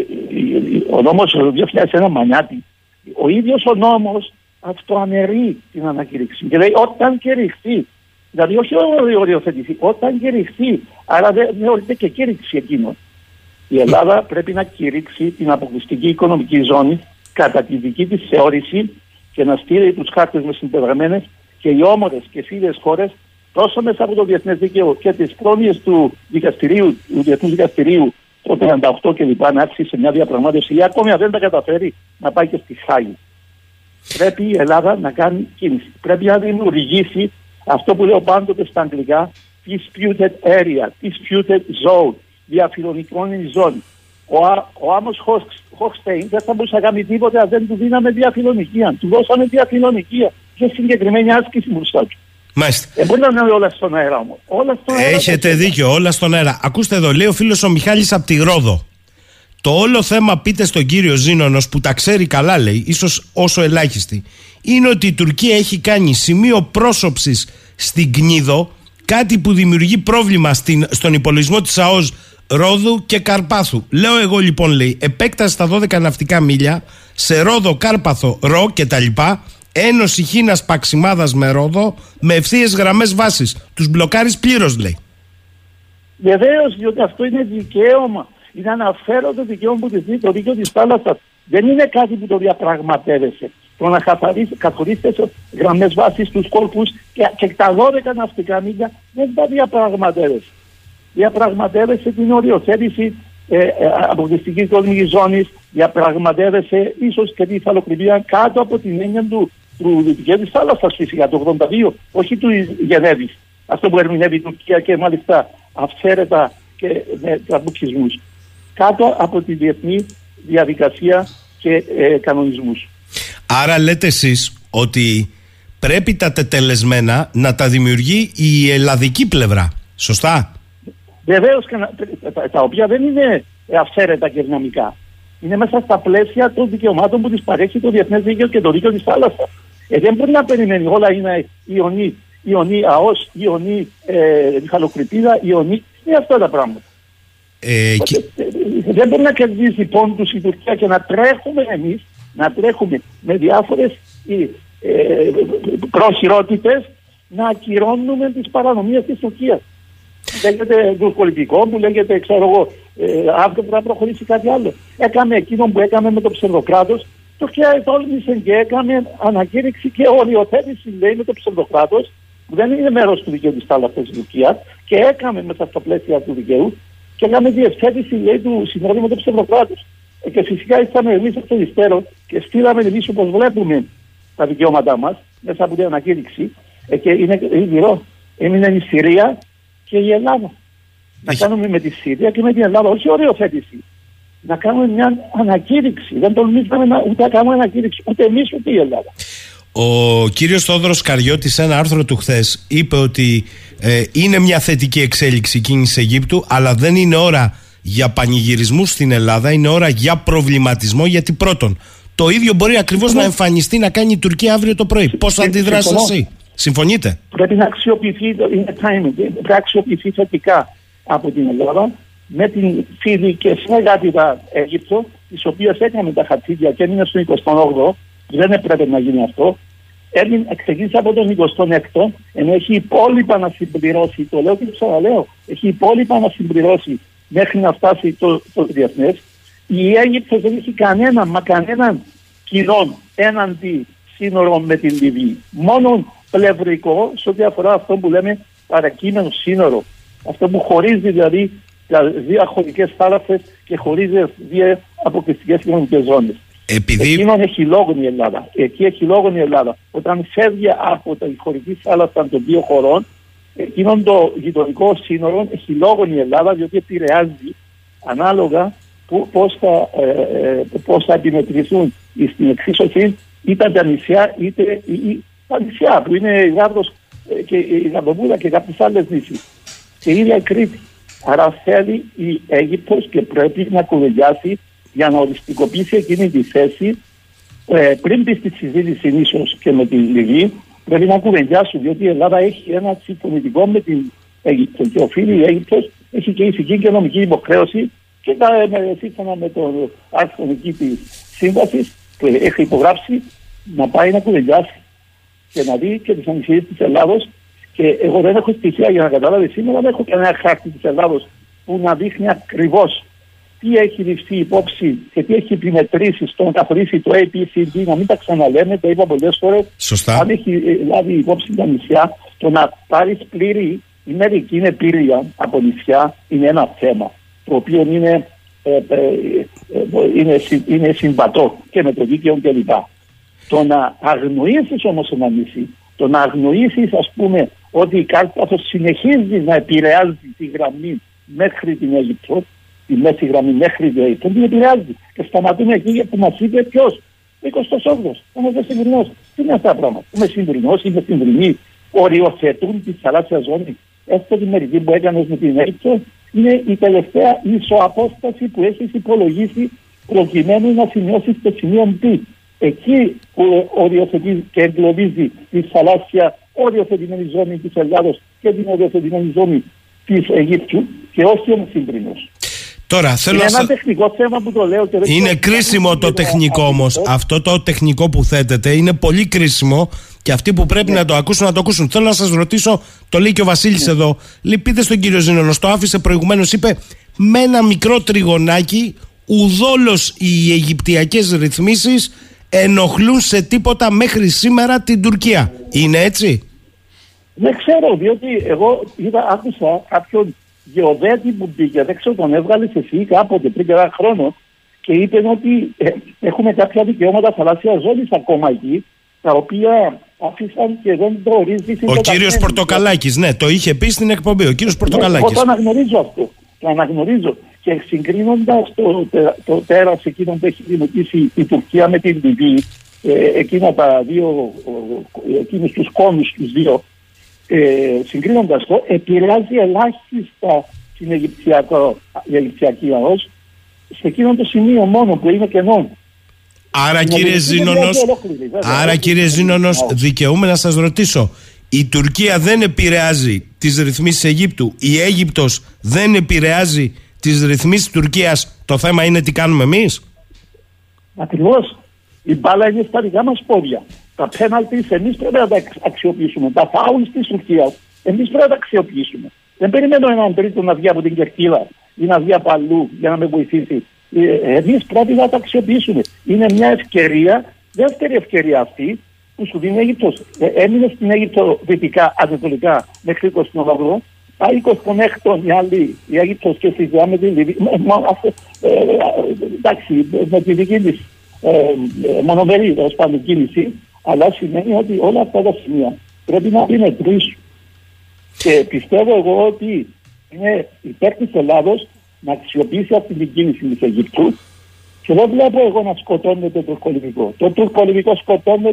ο νόμος του δύο χιλιάδες ένα Μανιάτη, ο ίδιος ο νόμος αυτοαναιρεί την ανακήρυξη και λέει όταν κηρυχθεί, δηλαδή όχι οριοθετηθεί, όταν κηρυχθεί, άρα δεν θεωρείται και κήρυξη εκείνο. Η Ελλάδα πρέπει να κηρύξει την αποκλειστική οικονομική ζώνη κατά τη δική της θεώρηση και να στείλει τους χάρτες με συμπεγραμμένες και οι όμορες και φίλες χώρες τόσο μέσα από το διεθνές δίκαιο και τις πρόνοιες του δικαστηρίου, του Διεθνούς Δικαστηρίου το τριάντα οκτώ και λοιπά, να άρχισε σε μια διαπραγμάτευση ή ακόμη αν δεν τα καταφέρει να πάει και στη Χάγη. Πρέπει η Ελλάδα να κάνει κίνηση. Πρέπει να δημιουργήσει αυτό που λέω πάντοτε στα αγγλικά, disputed area, disputed zone, διαφιλονικόνη ζώνη. Ο, ο Άμος Χόχστεϊν δεν θα μπορούσε να κάνει τίποτε αν δεν του δίναμε διαφιλονικία. Του δώσαμε διαφιλονικία και συγκεκριμένη άσκηση μπροστά του. Μάλιστα. Δεν μπορεί να είναι όλα στον αέρα όμως. Όλα στον αέρα. Έχετε δίκιο, όλα στον αέρα. Ακούστε εδώ, λέει ο φίλος ο Μιχάλης από τη Ρόδο. Το όλο θέμα, πείτε στον κύριο Ζήνονος που τα ξέρει καλά, λέει, ίσως όσο ελάχιστη, είναι ότι η Τουρκία έχει κάνει σημείο πρόσωψης στην Κνίδο, κάτι που δημιουργεί πρόβλημα στην, στον υπολογισμό της ΑΟΣ Ρόδου και Καρπάθου. Λέω εγώ λοιπόν, λέει, επέκταση στα δώδεκα ναυτικά μίλια σε Ρόδο, Κάρπαθο, Ρο κτλ. Ένωση Χίνας Παξιμάδας με Ρόδο με ευθείες γραμμές βάσης. Τους μπλοκάρεις πλήρως, λέει. Βεβαίως, διότι αυτό είναι δικαίωμα. Είναι αναφέροντο δικαίωμα που της δίνει το δίκαιο της θάλασσας. Δεν είναι κάτι που το διαπραγματεύεσαι. Το να καθορίσετε γραμμές βάσης στους κόλπους και, και τα δώδεκα ναυτικά μίλια δεν τα διαπραγματεύεσαι. Διαπραγματεύεσαι την οριοθέτηση ε, ε, αποκλειστικής οικονομικής ζώνης, διαπραγματεύεσαι ίσως και τη θαλοκρηπία κάτω από την έννοια του, του δικαίου της θάλασσας φυσικά, το ογδόντα δύο, όχι του Γενέβης. Αυτό που ερμηνεύει η Τουρκία και μάλιστα αυθαίρετα και με τραμπουξισμούς. Κάτω από τη διεθνή διαδικασία και ε, κανονισμούς. Άρα λέτε εσείς ότι πρέπει τα τετελεσμένα να τα δημιουργεί η ελλαδική πλευρά. Σωστά? Βεβαίως, τα, τα οποία δεν είναι αυθαίρετα και δυναμικά. Είναι μέσα στα πλαίσια των δικαιωμάτων που της παρέχει το διεθνές δίκαιο και το δίκαιο της θάλασσας. Ε, δεν μπορεί να περιμένει όλα είναι ιονή, ιονή ΑΟΣ, ιονή ε, χαλοκρηπίδα, ιονή. Είναι αυτά τα πράγματα. Ε, και... Δεν μπορεί να κερδίσει πόντους η Τουρκία και να τρέχουμε εμείς, να τρέχουμε με διάφορες ε, προχειρότητες να ακυρώνουμε τις παρανομίες της Τουρκίας. Λέγεται τουρκολιπικό, που λέγεται, ξέρω εγώ, ε, αύριο να προχωρήσει κάτι άλλο. Έκαμε εκείνο που έκαμε με το ψευδοκράτος. Το Τουρκία τόλμησε και έκαμε ανακήρυξη και οριοθέτηση, λέει, με το ψευδοκράτος, που δεν είναι μέρος του δικαίου της θάλασσας της Τουρκίας, και έκαμε μέσα στα πλαίσια του δικαίου και έκαμε διευθέτηση, λέει, του συνόλου με το ψευδοκράτος. Ε, και φυσικά ήρθαμε εμείς από το υστέρω και στείλαμε εμείς όπως βλέπουμε τα δικαιώματά μας μέσα από την ανακήρυξη. Ε, και είναι γύρω, έμεινε η Συρία και η Ελλάδα. Να κάνουμε με τη Συρία και με την Ελλάδα, όχι οριοθέτηση. Να κάνουμε μια ανακήρυξη. Δεν τολμήσαμε να ούτε να κάνουμε ανακήρυξη, ούτε εμείς ούτε η Ελλάδα. Ο κύριος Θόδωρος Καριώτης σε ένα άρθρο του χθες είπε ότι ε, είναι μια θετική εξέλιξη η κίνηση Αιγύπτου, αλλά δεν είναι ώρα για πανηγυρισμούς στην Ελλάδα, είναι ώρα για προβληματισμό, γιατί πρώτον το ίδιο μπορεί ακριβώς να εμφανιστεί να κάνει η Τουρκία αύριο το πρωί. Πώς θα αντιδράσεις εσύ? Συμφωνείτε? Πρέπει να αξιοποιηθεί, είναι timing, πρέπει να αξιοποιηθεί θετικά από την Ελλάδα με την φίλη και συνεργάτητα Αίγυπτο, της οποίας έκανε τα χαρτίδια και έμεινε στον εικοστό όγδοο, δεν έπρεπε να γίνει αυτό. Έμεινε, ξεκίνησε από τον εικοστό έκτο, ενώ έχει υπόλοιπα να συμπληρώσει, το λέω και το ξαναλέω, έχει υπόλοιπα να συμπληρώσει μέχρι να φτάσει το, το διεθνές. Η Αίγυπτος δεν έχει κανέναν, μα κανέναν κοινό έναντι σύνορο με την Λιβύη. Μόνο πλευρικό σε ό,τι αφορά αυτό που λέμε παρακείμενο σύνορο. Αυτό που χωρίζει δηλαδή δύο αχωρικές θάλασσες και χωρίζει δύο αποκλειστικές κοινωνικές ζώνες. Επειδή... Εκείνον έχει λόγον η Ελλάδα. Εκεί έχει λόγον η Ελλάδα. Όταν φεύγει από τα χωρική θάλασσα των δύο χωρών, εκείνον το γειτονικό σύνορο έχει λόγον η Ελλάδα, διότι επηρεάζει ανάλογα πώς θα, ε, πώς θα αντιμετωπιστούν στην εξίσωση είτε τα νησιά είτε η, τα νησιά που είναι η Γάβδος και η Γαβδοπούλα και κάποιες άλλες νήσοι. Και η ίδια Κρήτη. Άρα θέλει η Αίγυπτος και πρέπει να κουβεντιάσει για να οριστικοποιήσει εκείνη τη θέση ε, πριν πει στη συζήτηση ίσως και με την Λιβύη. Πρέπει να κουβεντιάσουν, διότι η Ελλάδα έχει ένα συμφωνητικό με την Αίγυπτο και οφείλει η Αίγυπτος, έχει και ηθική και νομική υποχρέωση και τα, με, σύμφωνα με το άρθρο εκεί της σύμβασης που έχει υπογράψει να πάει να κουβεντιάσει και να δει και τις ανησυχίες της Ελλάδος. Και εγώ δεν έχω στοιχεία για να καταλάβει σήμερα, δεν έχω κανένα χάρτη της Ελλάδος που να δείχνει ακριβώς τι έχει ληφθεί υπόψη και τι έχει επιμετρήσει στο να καθορίσει το έι πι σι ντι, να μην τα ξαναλέμε, το είπα πολλές φορές. Σωστά. Αν έχει λάβει υπόψη τα νησιά, το να πάρεις πλήρη, η μερική είναι πλήρια από νησιά, είναι ένα θέμα, το οποίο είναι, ε, ε, ε, είναι, είναι συμβατό και με το δίκαιο κλπ. Το να αγνοήσεις όμως ένα νησί, το να αγνοήσεις ας πούμε ότι η Κάρπαθος συνεχίζει να επηρεάζει τη γραμμή μέχρι την Αίγυπτο, τη μέση γραμμή μέχρι την Αίγυπτο, την επηρεάζει. Και σταματούμε εκεί που μας είπε ποιος, ο εικοστός όγδοος, όμως δεν συμπρινός. Τι είναι αυτά τα πράγματα? Είμαι συμπρινός, είμαι συμπρινή, οριοθετούν τη θαλάσσια ζώνη. Έστω τη μερική που έκανες με την Αίγυπτο είναι η τελευταία ισοαπόσταση που έχεις υπολογίσει προκειμένου να σημειώσεις το σημείο P. Εκεί που οριοθετεί και εγκλωβίζει τη θαλάσσια οριοθετημένη ζώνη της Ελλάδος και την οριοθετημένη ζώνη της Αιγύπτου και όχι όμως συμπρινός. Τώρα, θέλω είναι να... ένα τεχνικό θέμα που το λέω και δεν είναι το... κρίσιμο το τεχνικό όμως. Αυτό το τεχνικό που θέτετε είναι πολύ κρίσιμο και αυτοί που πρέπει ναι. να το ακούσουν να το ακούσουν. Θέλω να σας ρωτήσω, το λέει και ο Βασίλης ναι. εδώ. Λυπείτε στον κύριο Ζήνωνος, το άφησε προηγουμένως, είπε με ένα μικρό τριγωνάκι ουδόλως οι Αιγυπτιακές ρυθμίσεις ενοχλούν σε τίποτα μέχρι σήμερα την Τουρκία. Είναι έτσι? Δεν ξέρω, διότι εγώ είδα, άκουσα κάποιον γεωδέτη που πήγε, δεν ξέρω, τον έβγαλε εσύ κάποτε πριν ένα χρόνο και είπε ότι ε, έχουμε κάποια δικαιώματα θαλάσσια ζώνης ακόμα εκεί, τα οποία άφησαν και δεν το ορίζει. Ο κύριος Πορτοκαλάκης, ναι, το είχε πει στην εκπομπή, ο κύριος Πορτοκαλάκης. Εγώ το αναγνωρίζω αυτό, το αναγνωρίζω. Και συγκρίνοντας το, το, το τέρας εκείνο που έχει δημιουργήσει η Τουρκία με την Λιβύη, ε, εκείνα τα δύο, εκείνους τους κόμους τους δύο, ε, συγκρίνοντας το, επηρεάζει ελάχιστα την Αιγυπτιακή λαός σε εκείνο το σημείο μόνο που είναι κενόν. Άρα κύριε Ζήνωνος, άρα κύριε Ζήνωνος, δικαιούμαι να σας ρωτήσω, η Τουρκία δεν επηρεάζει τις ρυθμίσεις Αιγύπτου, η Αίγυπτος δεν επηρεάζει τις ρυθμίσεις Τουρκίας, το θέμα είναι τι κάνουμε εμείς? Ακριβώς. Η μπάλα είναι στα δικά μας πόδια. Τα πέναλτις εμείς πρέπει να τα αξιοποιήσουμε. Τα φάουλς της Τουρκίας εμείς πρέπει να τα αξιοποιήσουμε. Δεν περιμένω έναν τρίτο να βγει από την κερκίδα ή να βγει από αλλού για να με βοηθήσει. Εμείς πρέπει να τα αξιοποιήσουμε. Είναι μια ευκαιρία, δεύτερη ευκαιρία αυτή που σου δίνει η Αίγυπτος. Έμεινε στην Αίγυπτο δυτικά, ανατολικά μέχρι εικοστό όγδοο. Πάει εικοστό έκτο η άλλη, η Αίγυπτος και στη Ζιά με τη Λιβύη. Εντάξει, με τη δική της μονομερή ως πάνω κίνηση, αλλά σημαίνει ότι όλα αυτά τα σημεία πρέπει να μετρήσουν. Και πιστεύω εγώ ότι είναι υπέρ της Ελλάδος να αξιοποιήσει αυτή την κίνηση της Αιγυπτού και δεν βλέπω εγώ να σκοτώνεται το τουρκολιβικό. Το τουρκολιβικό σκοτώνεται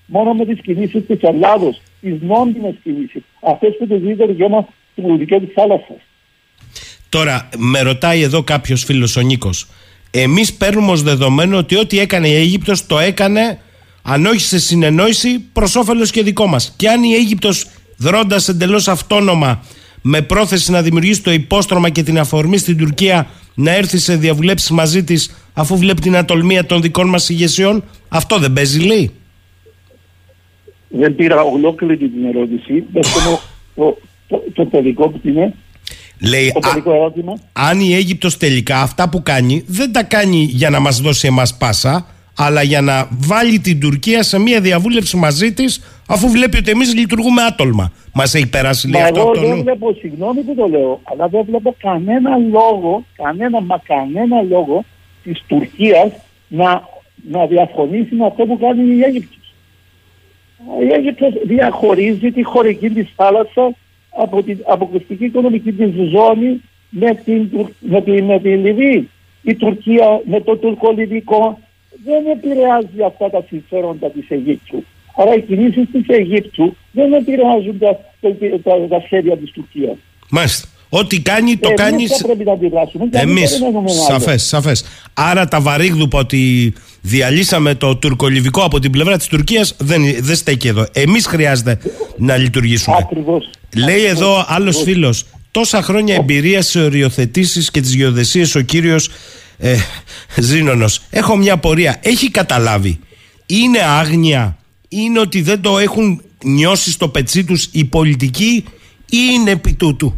μόνο με τις κινήσεις της Ελλάδος, τις νόμιμες κινήσεις, αυτές που του δίνει το δικαίωμα του δικαίου της θάλασσας. Τώρα, με ρωτάει εδώ κάποιος φίλος, ο Νίκος, εμείς παίρνουμε ως δεδομένο ότι ό,τι έκανε η Αίγυπτος το έκανε, αν όχι σε συνεννόηση, προς όφελος και δικό μας. Και αν η Αίγυπτος, δρώντας εντελώς αυτόνομα, με πρόθεση να δημιουργήσει το υπόστρωμα και την αφορμή στην Τουρκία να έρθει σε διαβουλεύσεις μαζί της, αφού βλέπει την ατολμία των δικών μας ηγεσιών, αυτό δεν παίζει, λέει? Δεν πήρα ολόκληρη την ερώτηση. το, το, το, το τελικό που είναι. Λέει, το τελικό α, ερώτημα. Αν η Αίγυπτος τελικά αυτά που κάνει δεν τα κάνει για να μας δώσει εμάς πάσα, αλλά για να βάλει την Τουρκία σε μια διαβούλευση μαζί της, αφού βλέπει ότι εμείς λειτουργούμε άτολμα. Μας έχει περάσει, λέει, αυτό εγώ από το νου? δεν βλέπω, συγγνώμη που το λέω, αλλά δεν βλέπω κανένα λόγο, κανένα μα κανένα λόγο της Τουρκίας να, να διαφωνήσει με αυτό που κάνει η Αίγυπτος. Η Αίγυπτος διαχωρίζει τη χωρική της θάλασσα από την αποκλειστική οικονομική της ζώνη με την, με την, με την Λιβύη. Η Τουρκία με το τουρκολιβικό δεν επηρεάζει αυτά τα συμφέροντα της Αιγύπτου. Άρα οι κινήσεις της Αιγύπτου δεν επηρεάζουν τα, τα, τα σχέδια της Τουρκίας. Μάλιστα. Ό,τι κάνει το κάνει. Εμείς θα πρέπει να αντιδράσουμε. Εμείς. Σαφές, σαφές. Άρα τα βαρύγδουπα ότι διαλύσαμε το τουρκολιβικό από την πλευρά της Τουρκίας δεν, δεν στέκει εδώ. Εμείς χρειάζεται να λειτουργήσουμε. Ακριβώς. Λέει Ακριβώς. εδώ άλλος φίλος, τόσα χρόνια εμπειρία σε οριοθετήσεις και τις γεωδεσίες ο κύριος ε, Ζήνωνος. Έχω μια απορία. Έχει καταλάβει? Είναι άγνοια? Είναι ότι δεν το έχουν νιώσει στο πετσί τους οι πολιτικοί ή είναι επί τούτου?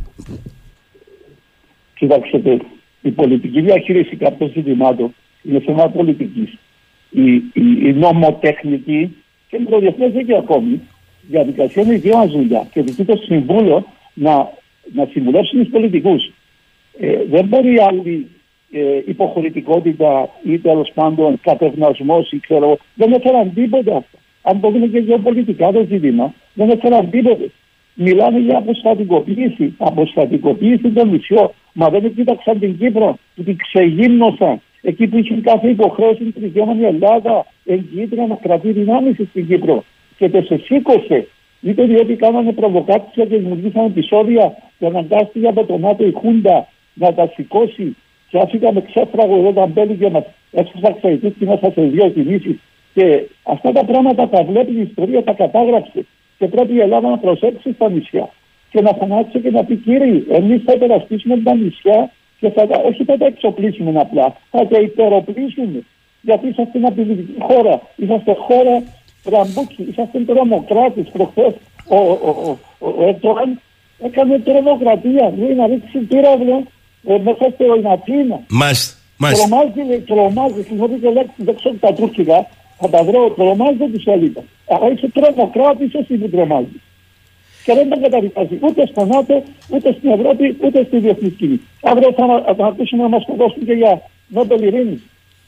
Κοιτάξτε, η πολιτική διαχείριση κάποιων ζητημάτων είναι θέμα πολιτικής. Η, η, η νομοτεχνική και με το διεθνές δίκαιο ακόμη διαδικασία είναι η δική μας δουλειά και δική το συμβούλιο να, να συμβουλεύσουν τους πολιτικούς. Ε, δεν μπορεί άλλη ε, υποχωρητικότητα ή τέλος πάντων κατευνασμός ή ξέρω, δεν έφεραν τίποτα αυτά. Αν το δούμε και γεωπολιτικά το ζήτημα, δεν έφεραν τίποτα. Μιλάνε για αποστατικοποίηση, αποστατικοποίηση των νησιών. Μα δεν κοίταξαν την Κύπρο, που την ξεγύμνωσαν. Εκεί που είχε κάθε υποχρέωση την δικαίωμα η Ελλάδα, εγγυήτρια να κρατεί δυνάμεις στην Κύπρο. Και το σε σήκωσε, είτε διότι κάνανε προβοκάτσια και δημιουργήσαν επεισόδια και αναγκάστηκε από το ΝΑΤΟ η Χούντα να τα σηκώσει. Και άφηκα με ξέφραγο εδώ τα μπέλη και μας έψασα ξαϊτούς και μέσα σε δύο κινήσεις. Και αυτά τα πράγματα τα βλέπει η ιστορία, τα κατάγραψε. Και πρέπει η Ελλάδα να προσέξει στα νησιά και να φωνάξει και να πει: κύριοι, εμείς θα υπερασπίσουμε τα νησιά και θα, όχι θα τα εξοπλίσουμε απλά, θα τα υπεροπλίσουμε. Γιατί είσαστε μια απειλητική χώρα, είσαστε χώρα τραμπούκι, είσαστε τρομοκράτες. Προχθές ο, ο, ο, ο Ερντογάν έκανε τρομοκρατία, λέει να ρίξει πύραυλο ε, μέσα στην Αθήνα. Μάλιστα. Τρομάζει, τρομάζει, συγχωρείτε και λέξη, δεν ξέρω τα τουρκικά. Θα τα βρω, τρομάζει δεν τους έλεγα. Αλλά είσαι τρομοκράτης εσύ που τρομάζει. Και δεν τα καταδικάζει ούτε στο ΝΑΤΟ, ούτε στην Ευρώπη, ούτε στη διεθνή σκηνή. Αύριο θα, θα ακούσουμε να μας φοβάσουν και για Νόμπελ Ειρήνης.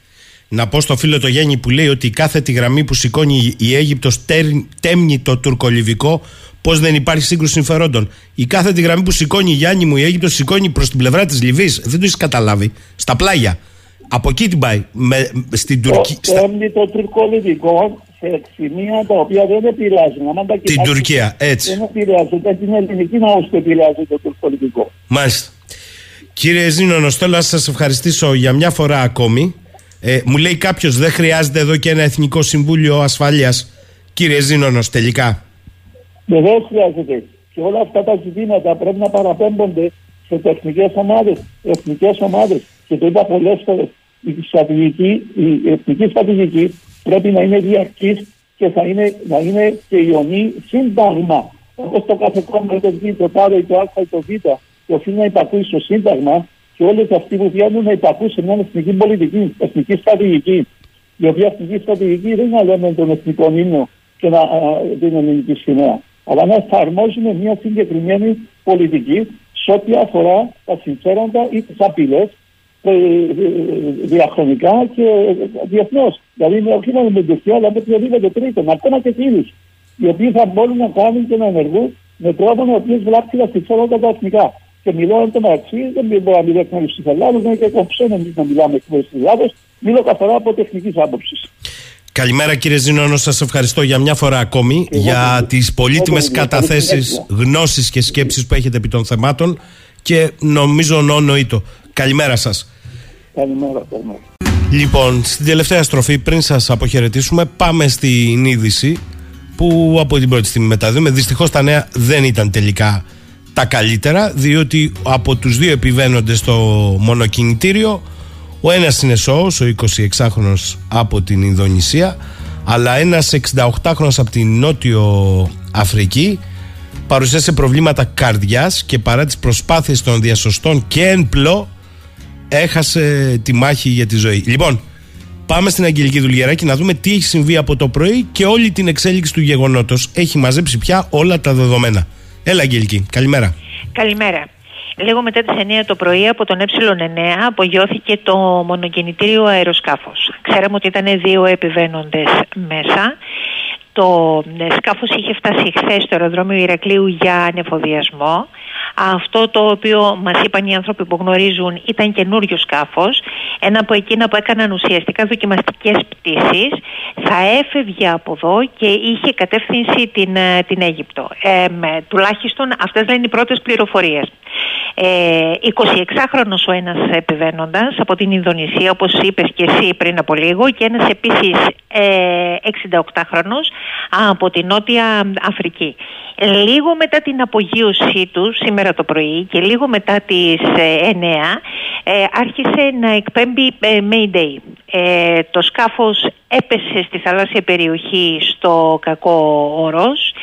Να πω στο φίλο το Γέννη που λέει ότι κάθε τη γραμμή που σηκώνει η Αίγυπτος τέμνει το τουρκολιβικό, πως δεν υπάρχει σύγκρουση συμφερόντων. Η κάθε τη γραμμή που σηκώνει η Γιάννη μου η Αίγυπτος σηκώνει προς την πλευρά της Λιβύης. Δεν το έχεις καταλάβει. Στα πλάγια. Από εκεί την πάει. Με, στην Τουρκία. Τέμνει το τουρκολιβικό σε σημεία τα οποία δεν επηρεάζουν. Τα την Τουρκία, έτσι. Δεν επηρεάζουν. Την ελληνική να όσο επηρεάζει το τουρκολιβικό. Μάλιστα. Κύριε Ζήνωνος, θέλω να σας ευχαριστήσω για μια φορά ακόμη. Ε, μου λέει κάποιος, δεν χρειάζεται εδώ και ένα Εθνικό Συμβούλιο Ασφαλείας? Κύριε Ζήνωνος, τελικά. Βεβαίως χρειάζεται. Και όλα αυτά τα ζητήματα πρέπει να παραπέμπονται σε τεχνικές ομάδες, εθνικές ομάδες. Και το είπα πολλές φορές. Η, στρατηγική, η εθνική στρατηγική πρέπει να είναι διαρκής και θα είναι, να είναι και ιονή σύνταγμα. Όπως το κάθε κόμμα είτε βγει το τάδε ή το α ή το β και οφείλει να υπακούει στο σύνταγμα και όλοι αυτοί που βγαίνουν να υπακούουν σε μια εθνική πολιτική, εθνική στρατηγική. Η οποία εθνική στρατηγική δεν είναι να λέμε τον εθνικό ύμνο και να την ελληνική σημαία, αλλά να εφαρμόζουμε μια συγκεκριμένη πολιτική σε ό,τι αφορά τα συμφέροντα ή τις απειλές διαχρονικά και διεθνώς. Δηλαδή με όχι μόνο με την Τουρκία, αλλά με οποιοδήποτε τρίτον, ακόμα και φίλους, οι οποίοι θα μπορούν να κάνουν και να ενεργούν με τρόπο ο οποίος βλάπτει τα συμφέροντα τα εθνικά. Και μιλώ εν τω μεταξύ, δεν μπορώ να μιλώ εκ μέρους της Ελλάδος, δεν είναι και κομψό εμείς να μιλάμε εκ μέρους της Ελλάδος, μιλώ καθαρά από τεχνικής άποψης. Καλημέρα κύριε Ζήνονο, σας ευχαριστώ για μια φορά ακόμη εγώ, για εγώ, τις πολύτιμες εγώ, καταθέσεις, γνώσεις και σκέψεις που έχετε επί των θεμάτων και νομίζω νονοήτο. Καλημέρα σας. Καλημέρα, καλημέρα. Λοιπόν, στην τελευταία στροφή, πριν σας αποχαιρετήσουμε, πάμε στην είδηση που από την πρώτη στιγμή μεταδίδουμε. Δυστυχώς τα νέα δεν ήταν τελικά τα καλύτερα, διότι από τους δύο επιβαίνοντες στο μονοκινητήριο, ο ένας είναι σώος, ο εικοσιεξάχρονος από την Ινδονησία, αλλά ένας εξηνταοκτάχρονος από την Νότιο Αφρική παρουσίασε προβλήματα καρδιάς και παρά τις προσπάθειες των διασωστών και εν πλώ έχασε τη μάχη για τη ζωή. Λοιπόν, πάμε στην Αγγελική Δουλγεράκη να δούμε τι έχει συμβεί από το πρωί και όλη την εξέλιξη του γεγονότος. Έχει μαζέψει πια όλα τα δεδομένα. Έλα Αγγελική, καλημέρα. Καλημέρα. Λίγο μετά τις εννιά το πρωί από τον Ε εννιά απογειώθηκε το μονοκινητήριο αεροσκάφος. Ξέραμε ότι ήταν δύο επιβαίνοντες μέσα. Το σκάφος είχε φτάσει χθες στο αεροδρόμιο Ηρακλείου για ανεφοδιασμό. Αυτό το οποίο μας είπαν οι άνθρωποι που γνωρίζουν ήταν καινούριο σκάφος. Ένα από εκείνα που έκαναν ουσιαστικά δοκιμαστικές πτήσεις. Θα έφευγε από εδώ και είχε κατεύθυνση την, την Αίγυπτο. Ε, με, τουλάχιστον αυτές λένε οι πρώτες πληροφορίες. Ε, εικοσιεξάχρονος ο ένας επιβαίνοντας από την Ινδονησία, όπως είπες και εσύ πριν από λίγο, και ένας επίσης ε, εξηνταοκτάχρονος από την Νότια Αφρική. Λίγο μετά την απογείωσή του σήμερα το πρωί και λίγο μετά τις εννιά ε, άρχισε να εκπέμπει ε, Mayday. Ε, το σκάφος έπεσε στη θαλάσσια περιοχή στο Κακό Όρος.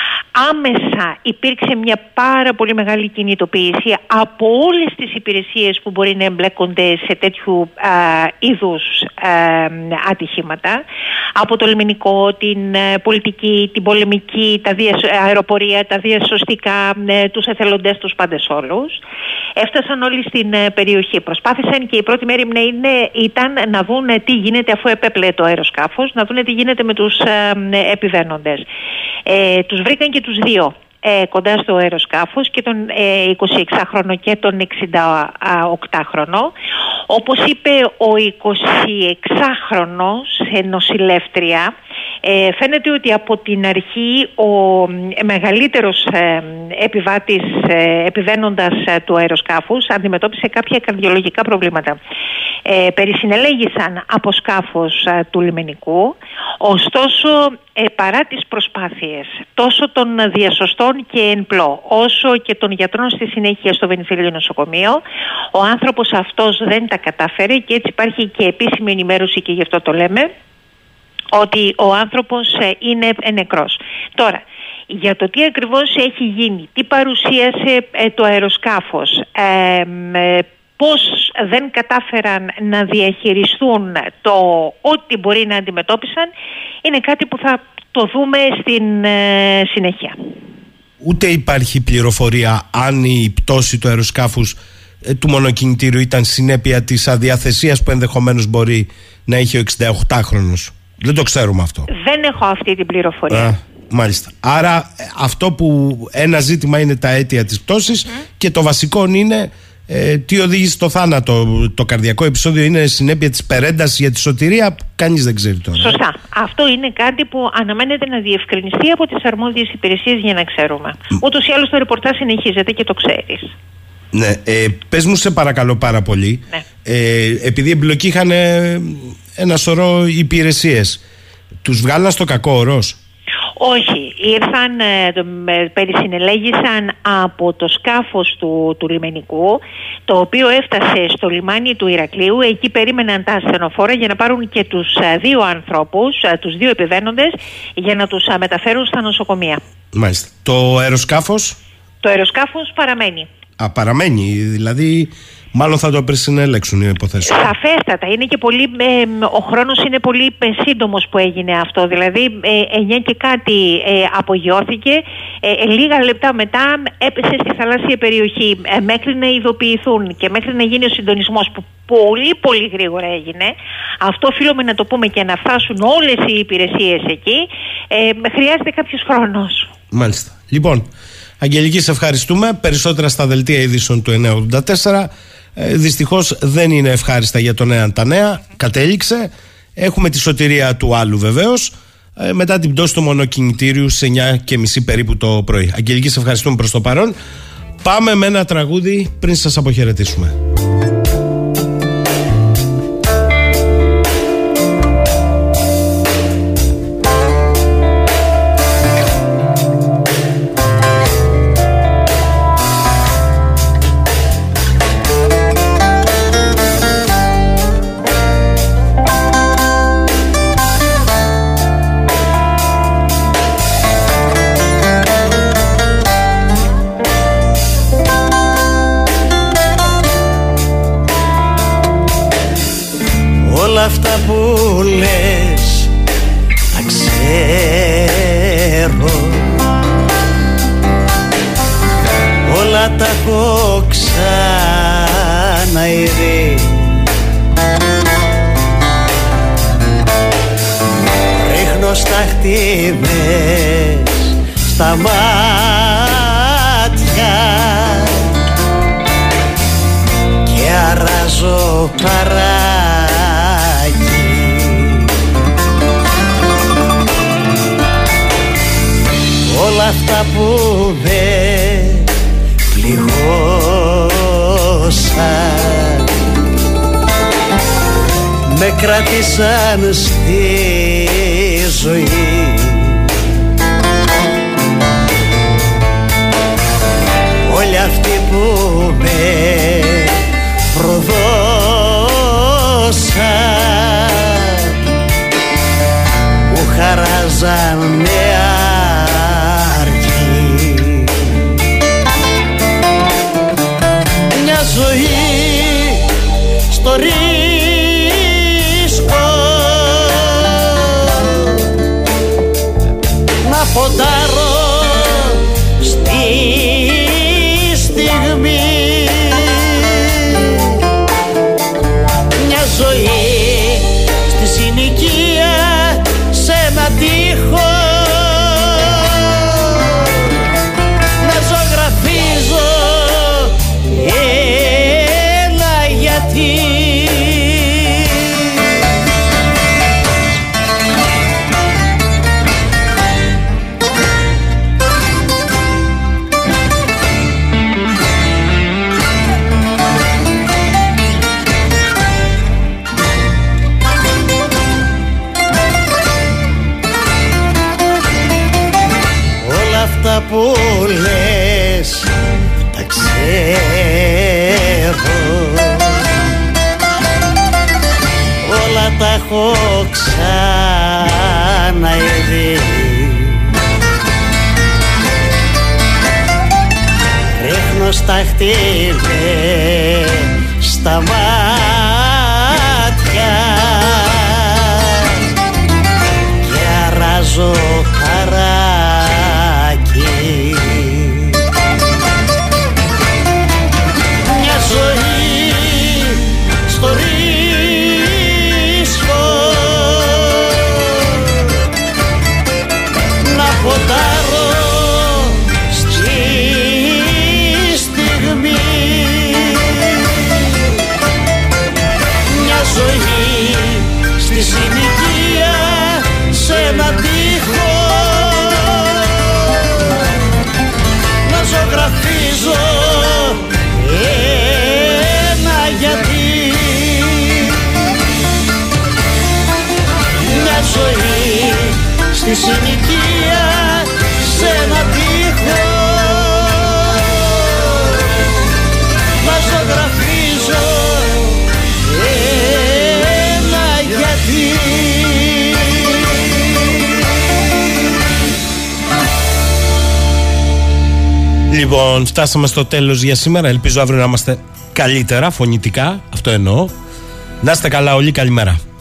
Άμεσα υπήρξε μια πάρα πολύ μεγάλη κινητοποίηση από όλες τις υπηρεσίες που μπορεί να εμπλέκονται σε τέτοιου α, είδους α, ατυχήματα. Από το λιμενικό, την α, πολιτική, την πολεμική, τα διασ... αεροπορία, τα διασωστικά, α, τους εθελοντές, τους πάντες όλους. Έφτασαν όλοι στην α, περιοχή. Προσπάθησαν και η πρώτη μέρη να είναι, ήταν να δουν τι γίνεται αφού επέπλεε το αεροσκάφος, να δουν τι γίνεται με τους α, επιβαίνοντες. Ε, τους βρήκαν και τους δύο ε, κοντά στο αεροσκάφος, και τον ε, εικοσιεξάχρονο και τον εξηνταοκτάχρονο. Όπως είπε ο εικοσιεξάχρονος σε νοσηλεύτρια, ε, φαίνεται ότι από την αρχή ο μεγαλύτερος ε, επιβάτης ε, επιβαίνοντας ε, του αεροσκάφους αντιμετώπισε κάποια καρδιολογικά προβλήματα. Ε, περισυνελέγησαν από σκάφος ε, του λιμενικού, ωστόσο ε, παρά τις προσπάθειες τόσο των διασωστών και εν πλώ, όσο και των γιατρών στη συνέχεια στο Βενιζέλιο νοσοκομείο, ο άνθρωπος αυτός δεν τα κατάφερε, και έτσι υπάρχει και επίσημη ενημέρωση, και γι' αυτό το λέμε, ότι ο άνθρωπος ε, είναι νεκρός. Τώρα, για το τι ακριβώς έχει γίνει, τι παρουσίασε ε, το αεροσκάφος, ε, ε, πώς δεν κατάφεραν να διαχειριστούν το ό,τι μπορεί να αντιμετώπισαν, είναι κάτι που θα το δούμε στην ε, συνέχεια. Ούτε υπάρχει πληροφορία αν η πτώση του αεροσκάφους ε, του μονοκινητήριου ήταν συνέπεια της αδιαθεσίας που ενδεχομένως μπορεί να είχε ο εξηνταοκτάχρονος. Δεν το ξέρουμε αυτό. Δεν έχω αυτή την πληροφορία. Α, μάλιστα. Άρα αυτό που ένα ζήτημα είναι τα αίτια της πτώσης, mm. και το βασικό είναι ε, τι οδήγησε στο θάνατο. Το καρδιακό επεισόδιο είναι συνέπεια της περέντασης για τη σωτηρία. Κανείς δεν ξέρει τώρα. Σωστά. Αυτό είναι κάτι που αναμένεται να διευκρινιστεί από τις αρμόδιες υπηρεσίες για να ξέρουμε. Mm. Ούτως ή άλλως το ρεπορτάζ συνεχίζεται και το ξέρεις. Ναι, ε, πες μου σε παρακαλώ πάρα πολύ, ναι. ε, επειδή εμπλοκή είχαν ε, ένα σωρό υπηρεσίες, τους βγάλαν στο Κακό Όρος? Όχι, ήρθαν, ε, περισυνελέγησαν από το σκάφος του, του λιμενικού, το οποίο έφτασε στο λιμάνι του Ηρακλείου. Εκεί περίμεναν τα ασθενοφόρα για να πάρουν και τους ε, δύο ανθρώπους, ε, τους δύο επιβαίνοντες, για να τους ε, μεταφέρουν στα νοσοκομεία. Μάλιστα. Το αεροσκάφος? Το αεροσκάφος παραμένει. Α, παραμένει, δηλαδή μάλλον θα το περισυνέλεξουν οι υποθέσεις. Σαφέστατα, είναι και πολύ, ε, ο χρόνος είναι πολύ ε, σύντομος που έγινε αυτό, δηλαδή ε, εννιά και κάτι ε, απογειώθηκε, ε, λίγα λεπτά μετά έπεσε στη θαλάσσια περιοχή, ε, μέχρι να ειδοποιηθούν και μέχρι να γίνει ο συντονισμός που πολύ πολύ γρήγορα έγινε. Αυτό οφείλουμε να το πούμε, και να φτάσουν όλες οι υπηρεσίες εκεί, ε, χρειάζεται κάποιος χρόνος. Μάλιστα. Λοιπόν, Αγγελική, σε ευχαριστούμε. Περισσότερα στα δελτία ειδήσεων του εννιά ογδόντα τέσσερα. Ε, δυστυχώς δεν είναι ευχάριστα για τον έναν τα νέα. Κατέληξε. Έχουμε τη σωτηρία του άλλου βεβαίως, ε, μετά την πτώση του μονοκινητήριου σε εννιά και μισή περίπου το πρωί. Αγγελική, σε ευχαριστούμε προς το παρόν. Πάμε με ένα τραγούδι πριν σας αποχαιρετήσουμε. Αυτά που λες τα ξέρω, όλα τα έχω ξαναειδεί. Ρίχνω στάχτιμες στα μάτια και αράζω παρά. Όλα αυτά που με πληγώσαν με κράτησαν στη ζωή. Όλοι αυτοί που με προδώσαν μου χαράζαν νέα. Ζωή στο ρίσκο να ποντάρω στη στιγμή. Μια ζωή στη συνοικία σε ένα τείχο να ζωγραφίζω. Που λες τα ξέρω, όλα τα έχω ξαναειδεί. Ρίχνω στάχτιμες στα μάτια και αράζω χαρά. Μια ζωή στο ρίσκο να ποντάρω στη στιγμή. Μια ζωή στη συνοικία σε ένα τείχο ζωγραφίζω ένα γιατί. Μια ζωή στη συνοικία σε ένα τείχο να ζωγραφίζω ένα γιατί. Λοιπόν, φτάσαμε στο τέλος για σήμερα. Ελπίζω αύριο να είμαστε καλύτερα, φωνητικά. Αυτό εννοώ. Να είστε καλά όλοι, καλημέρα.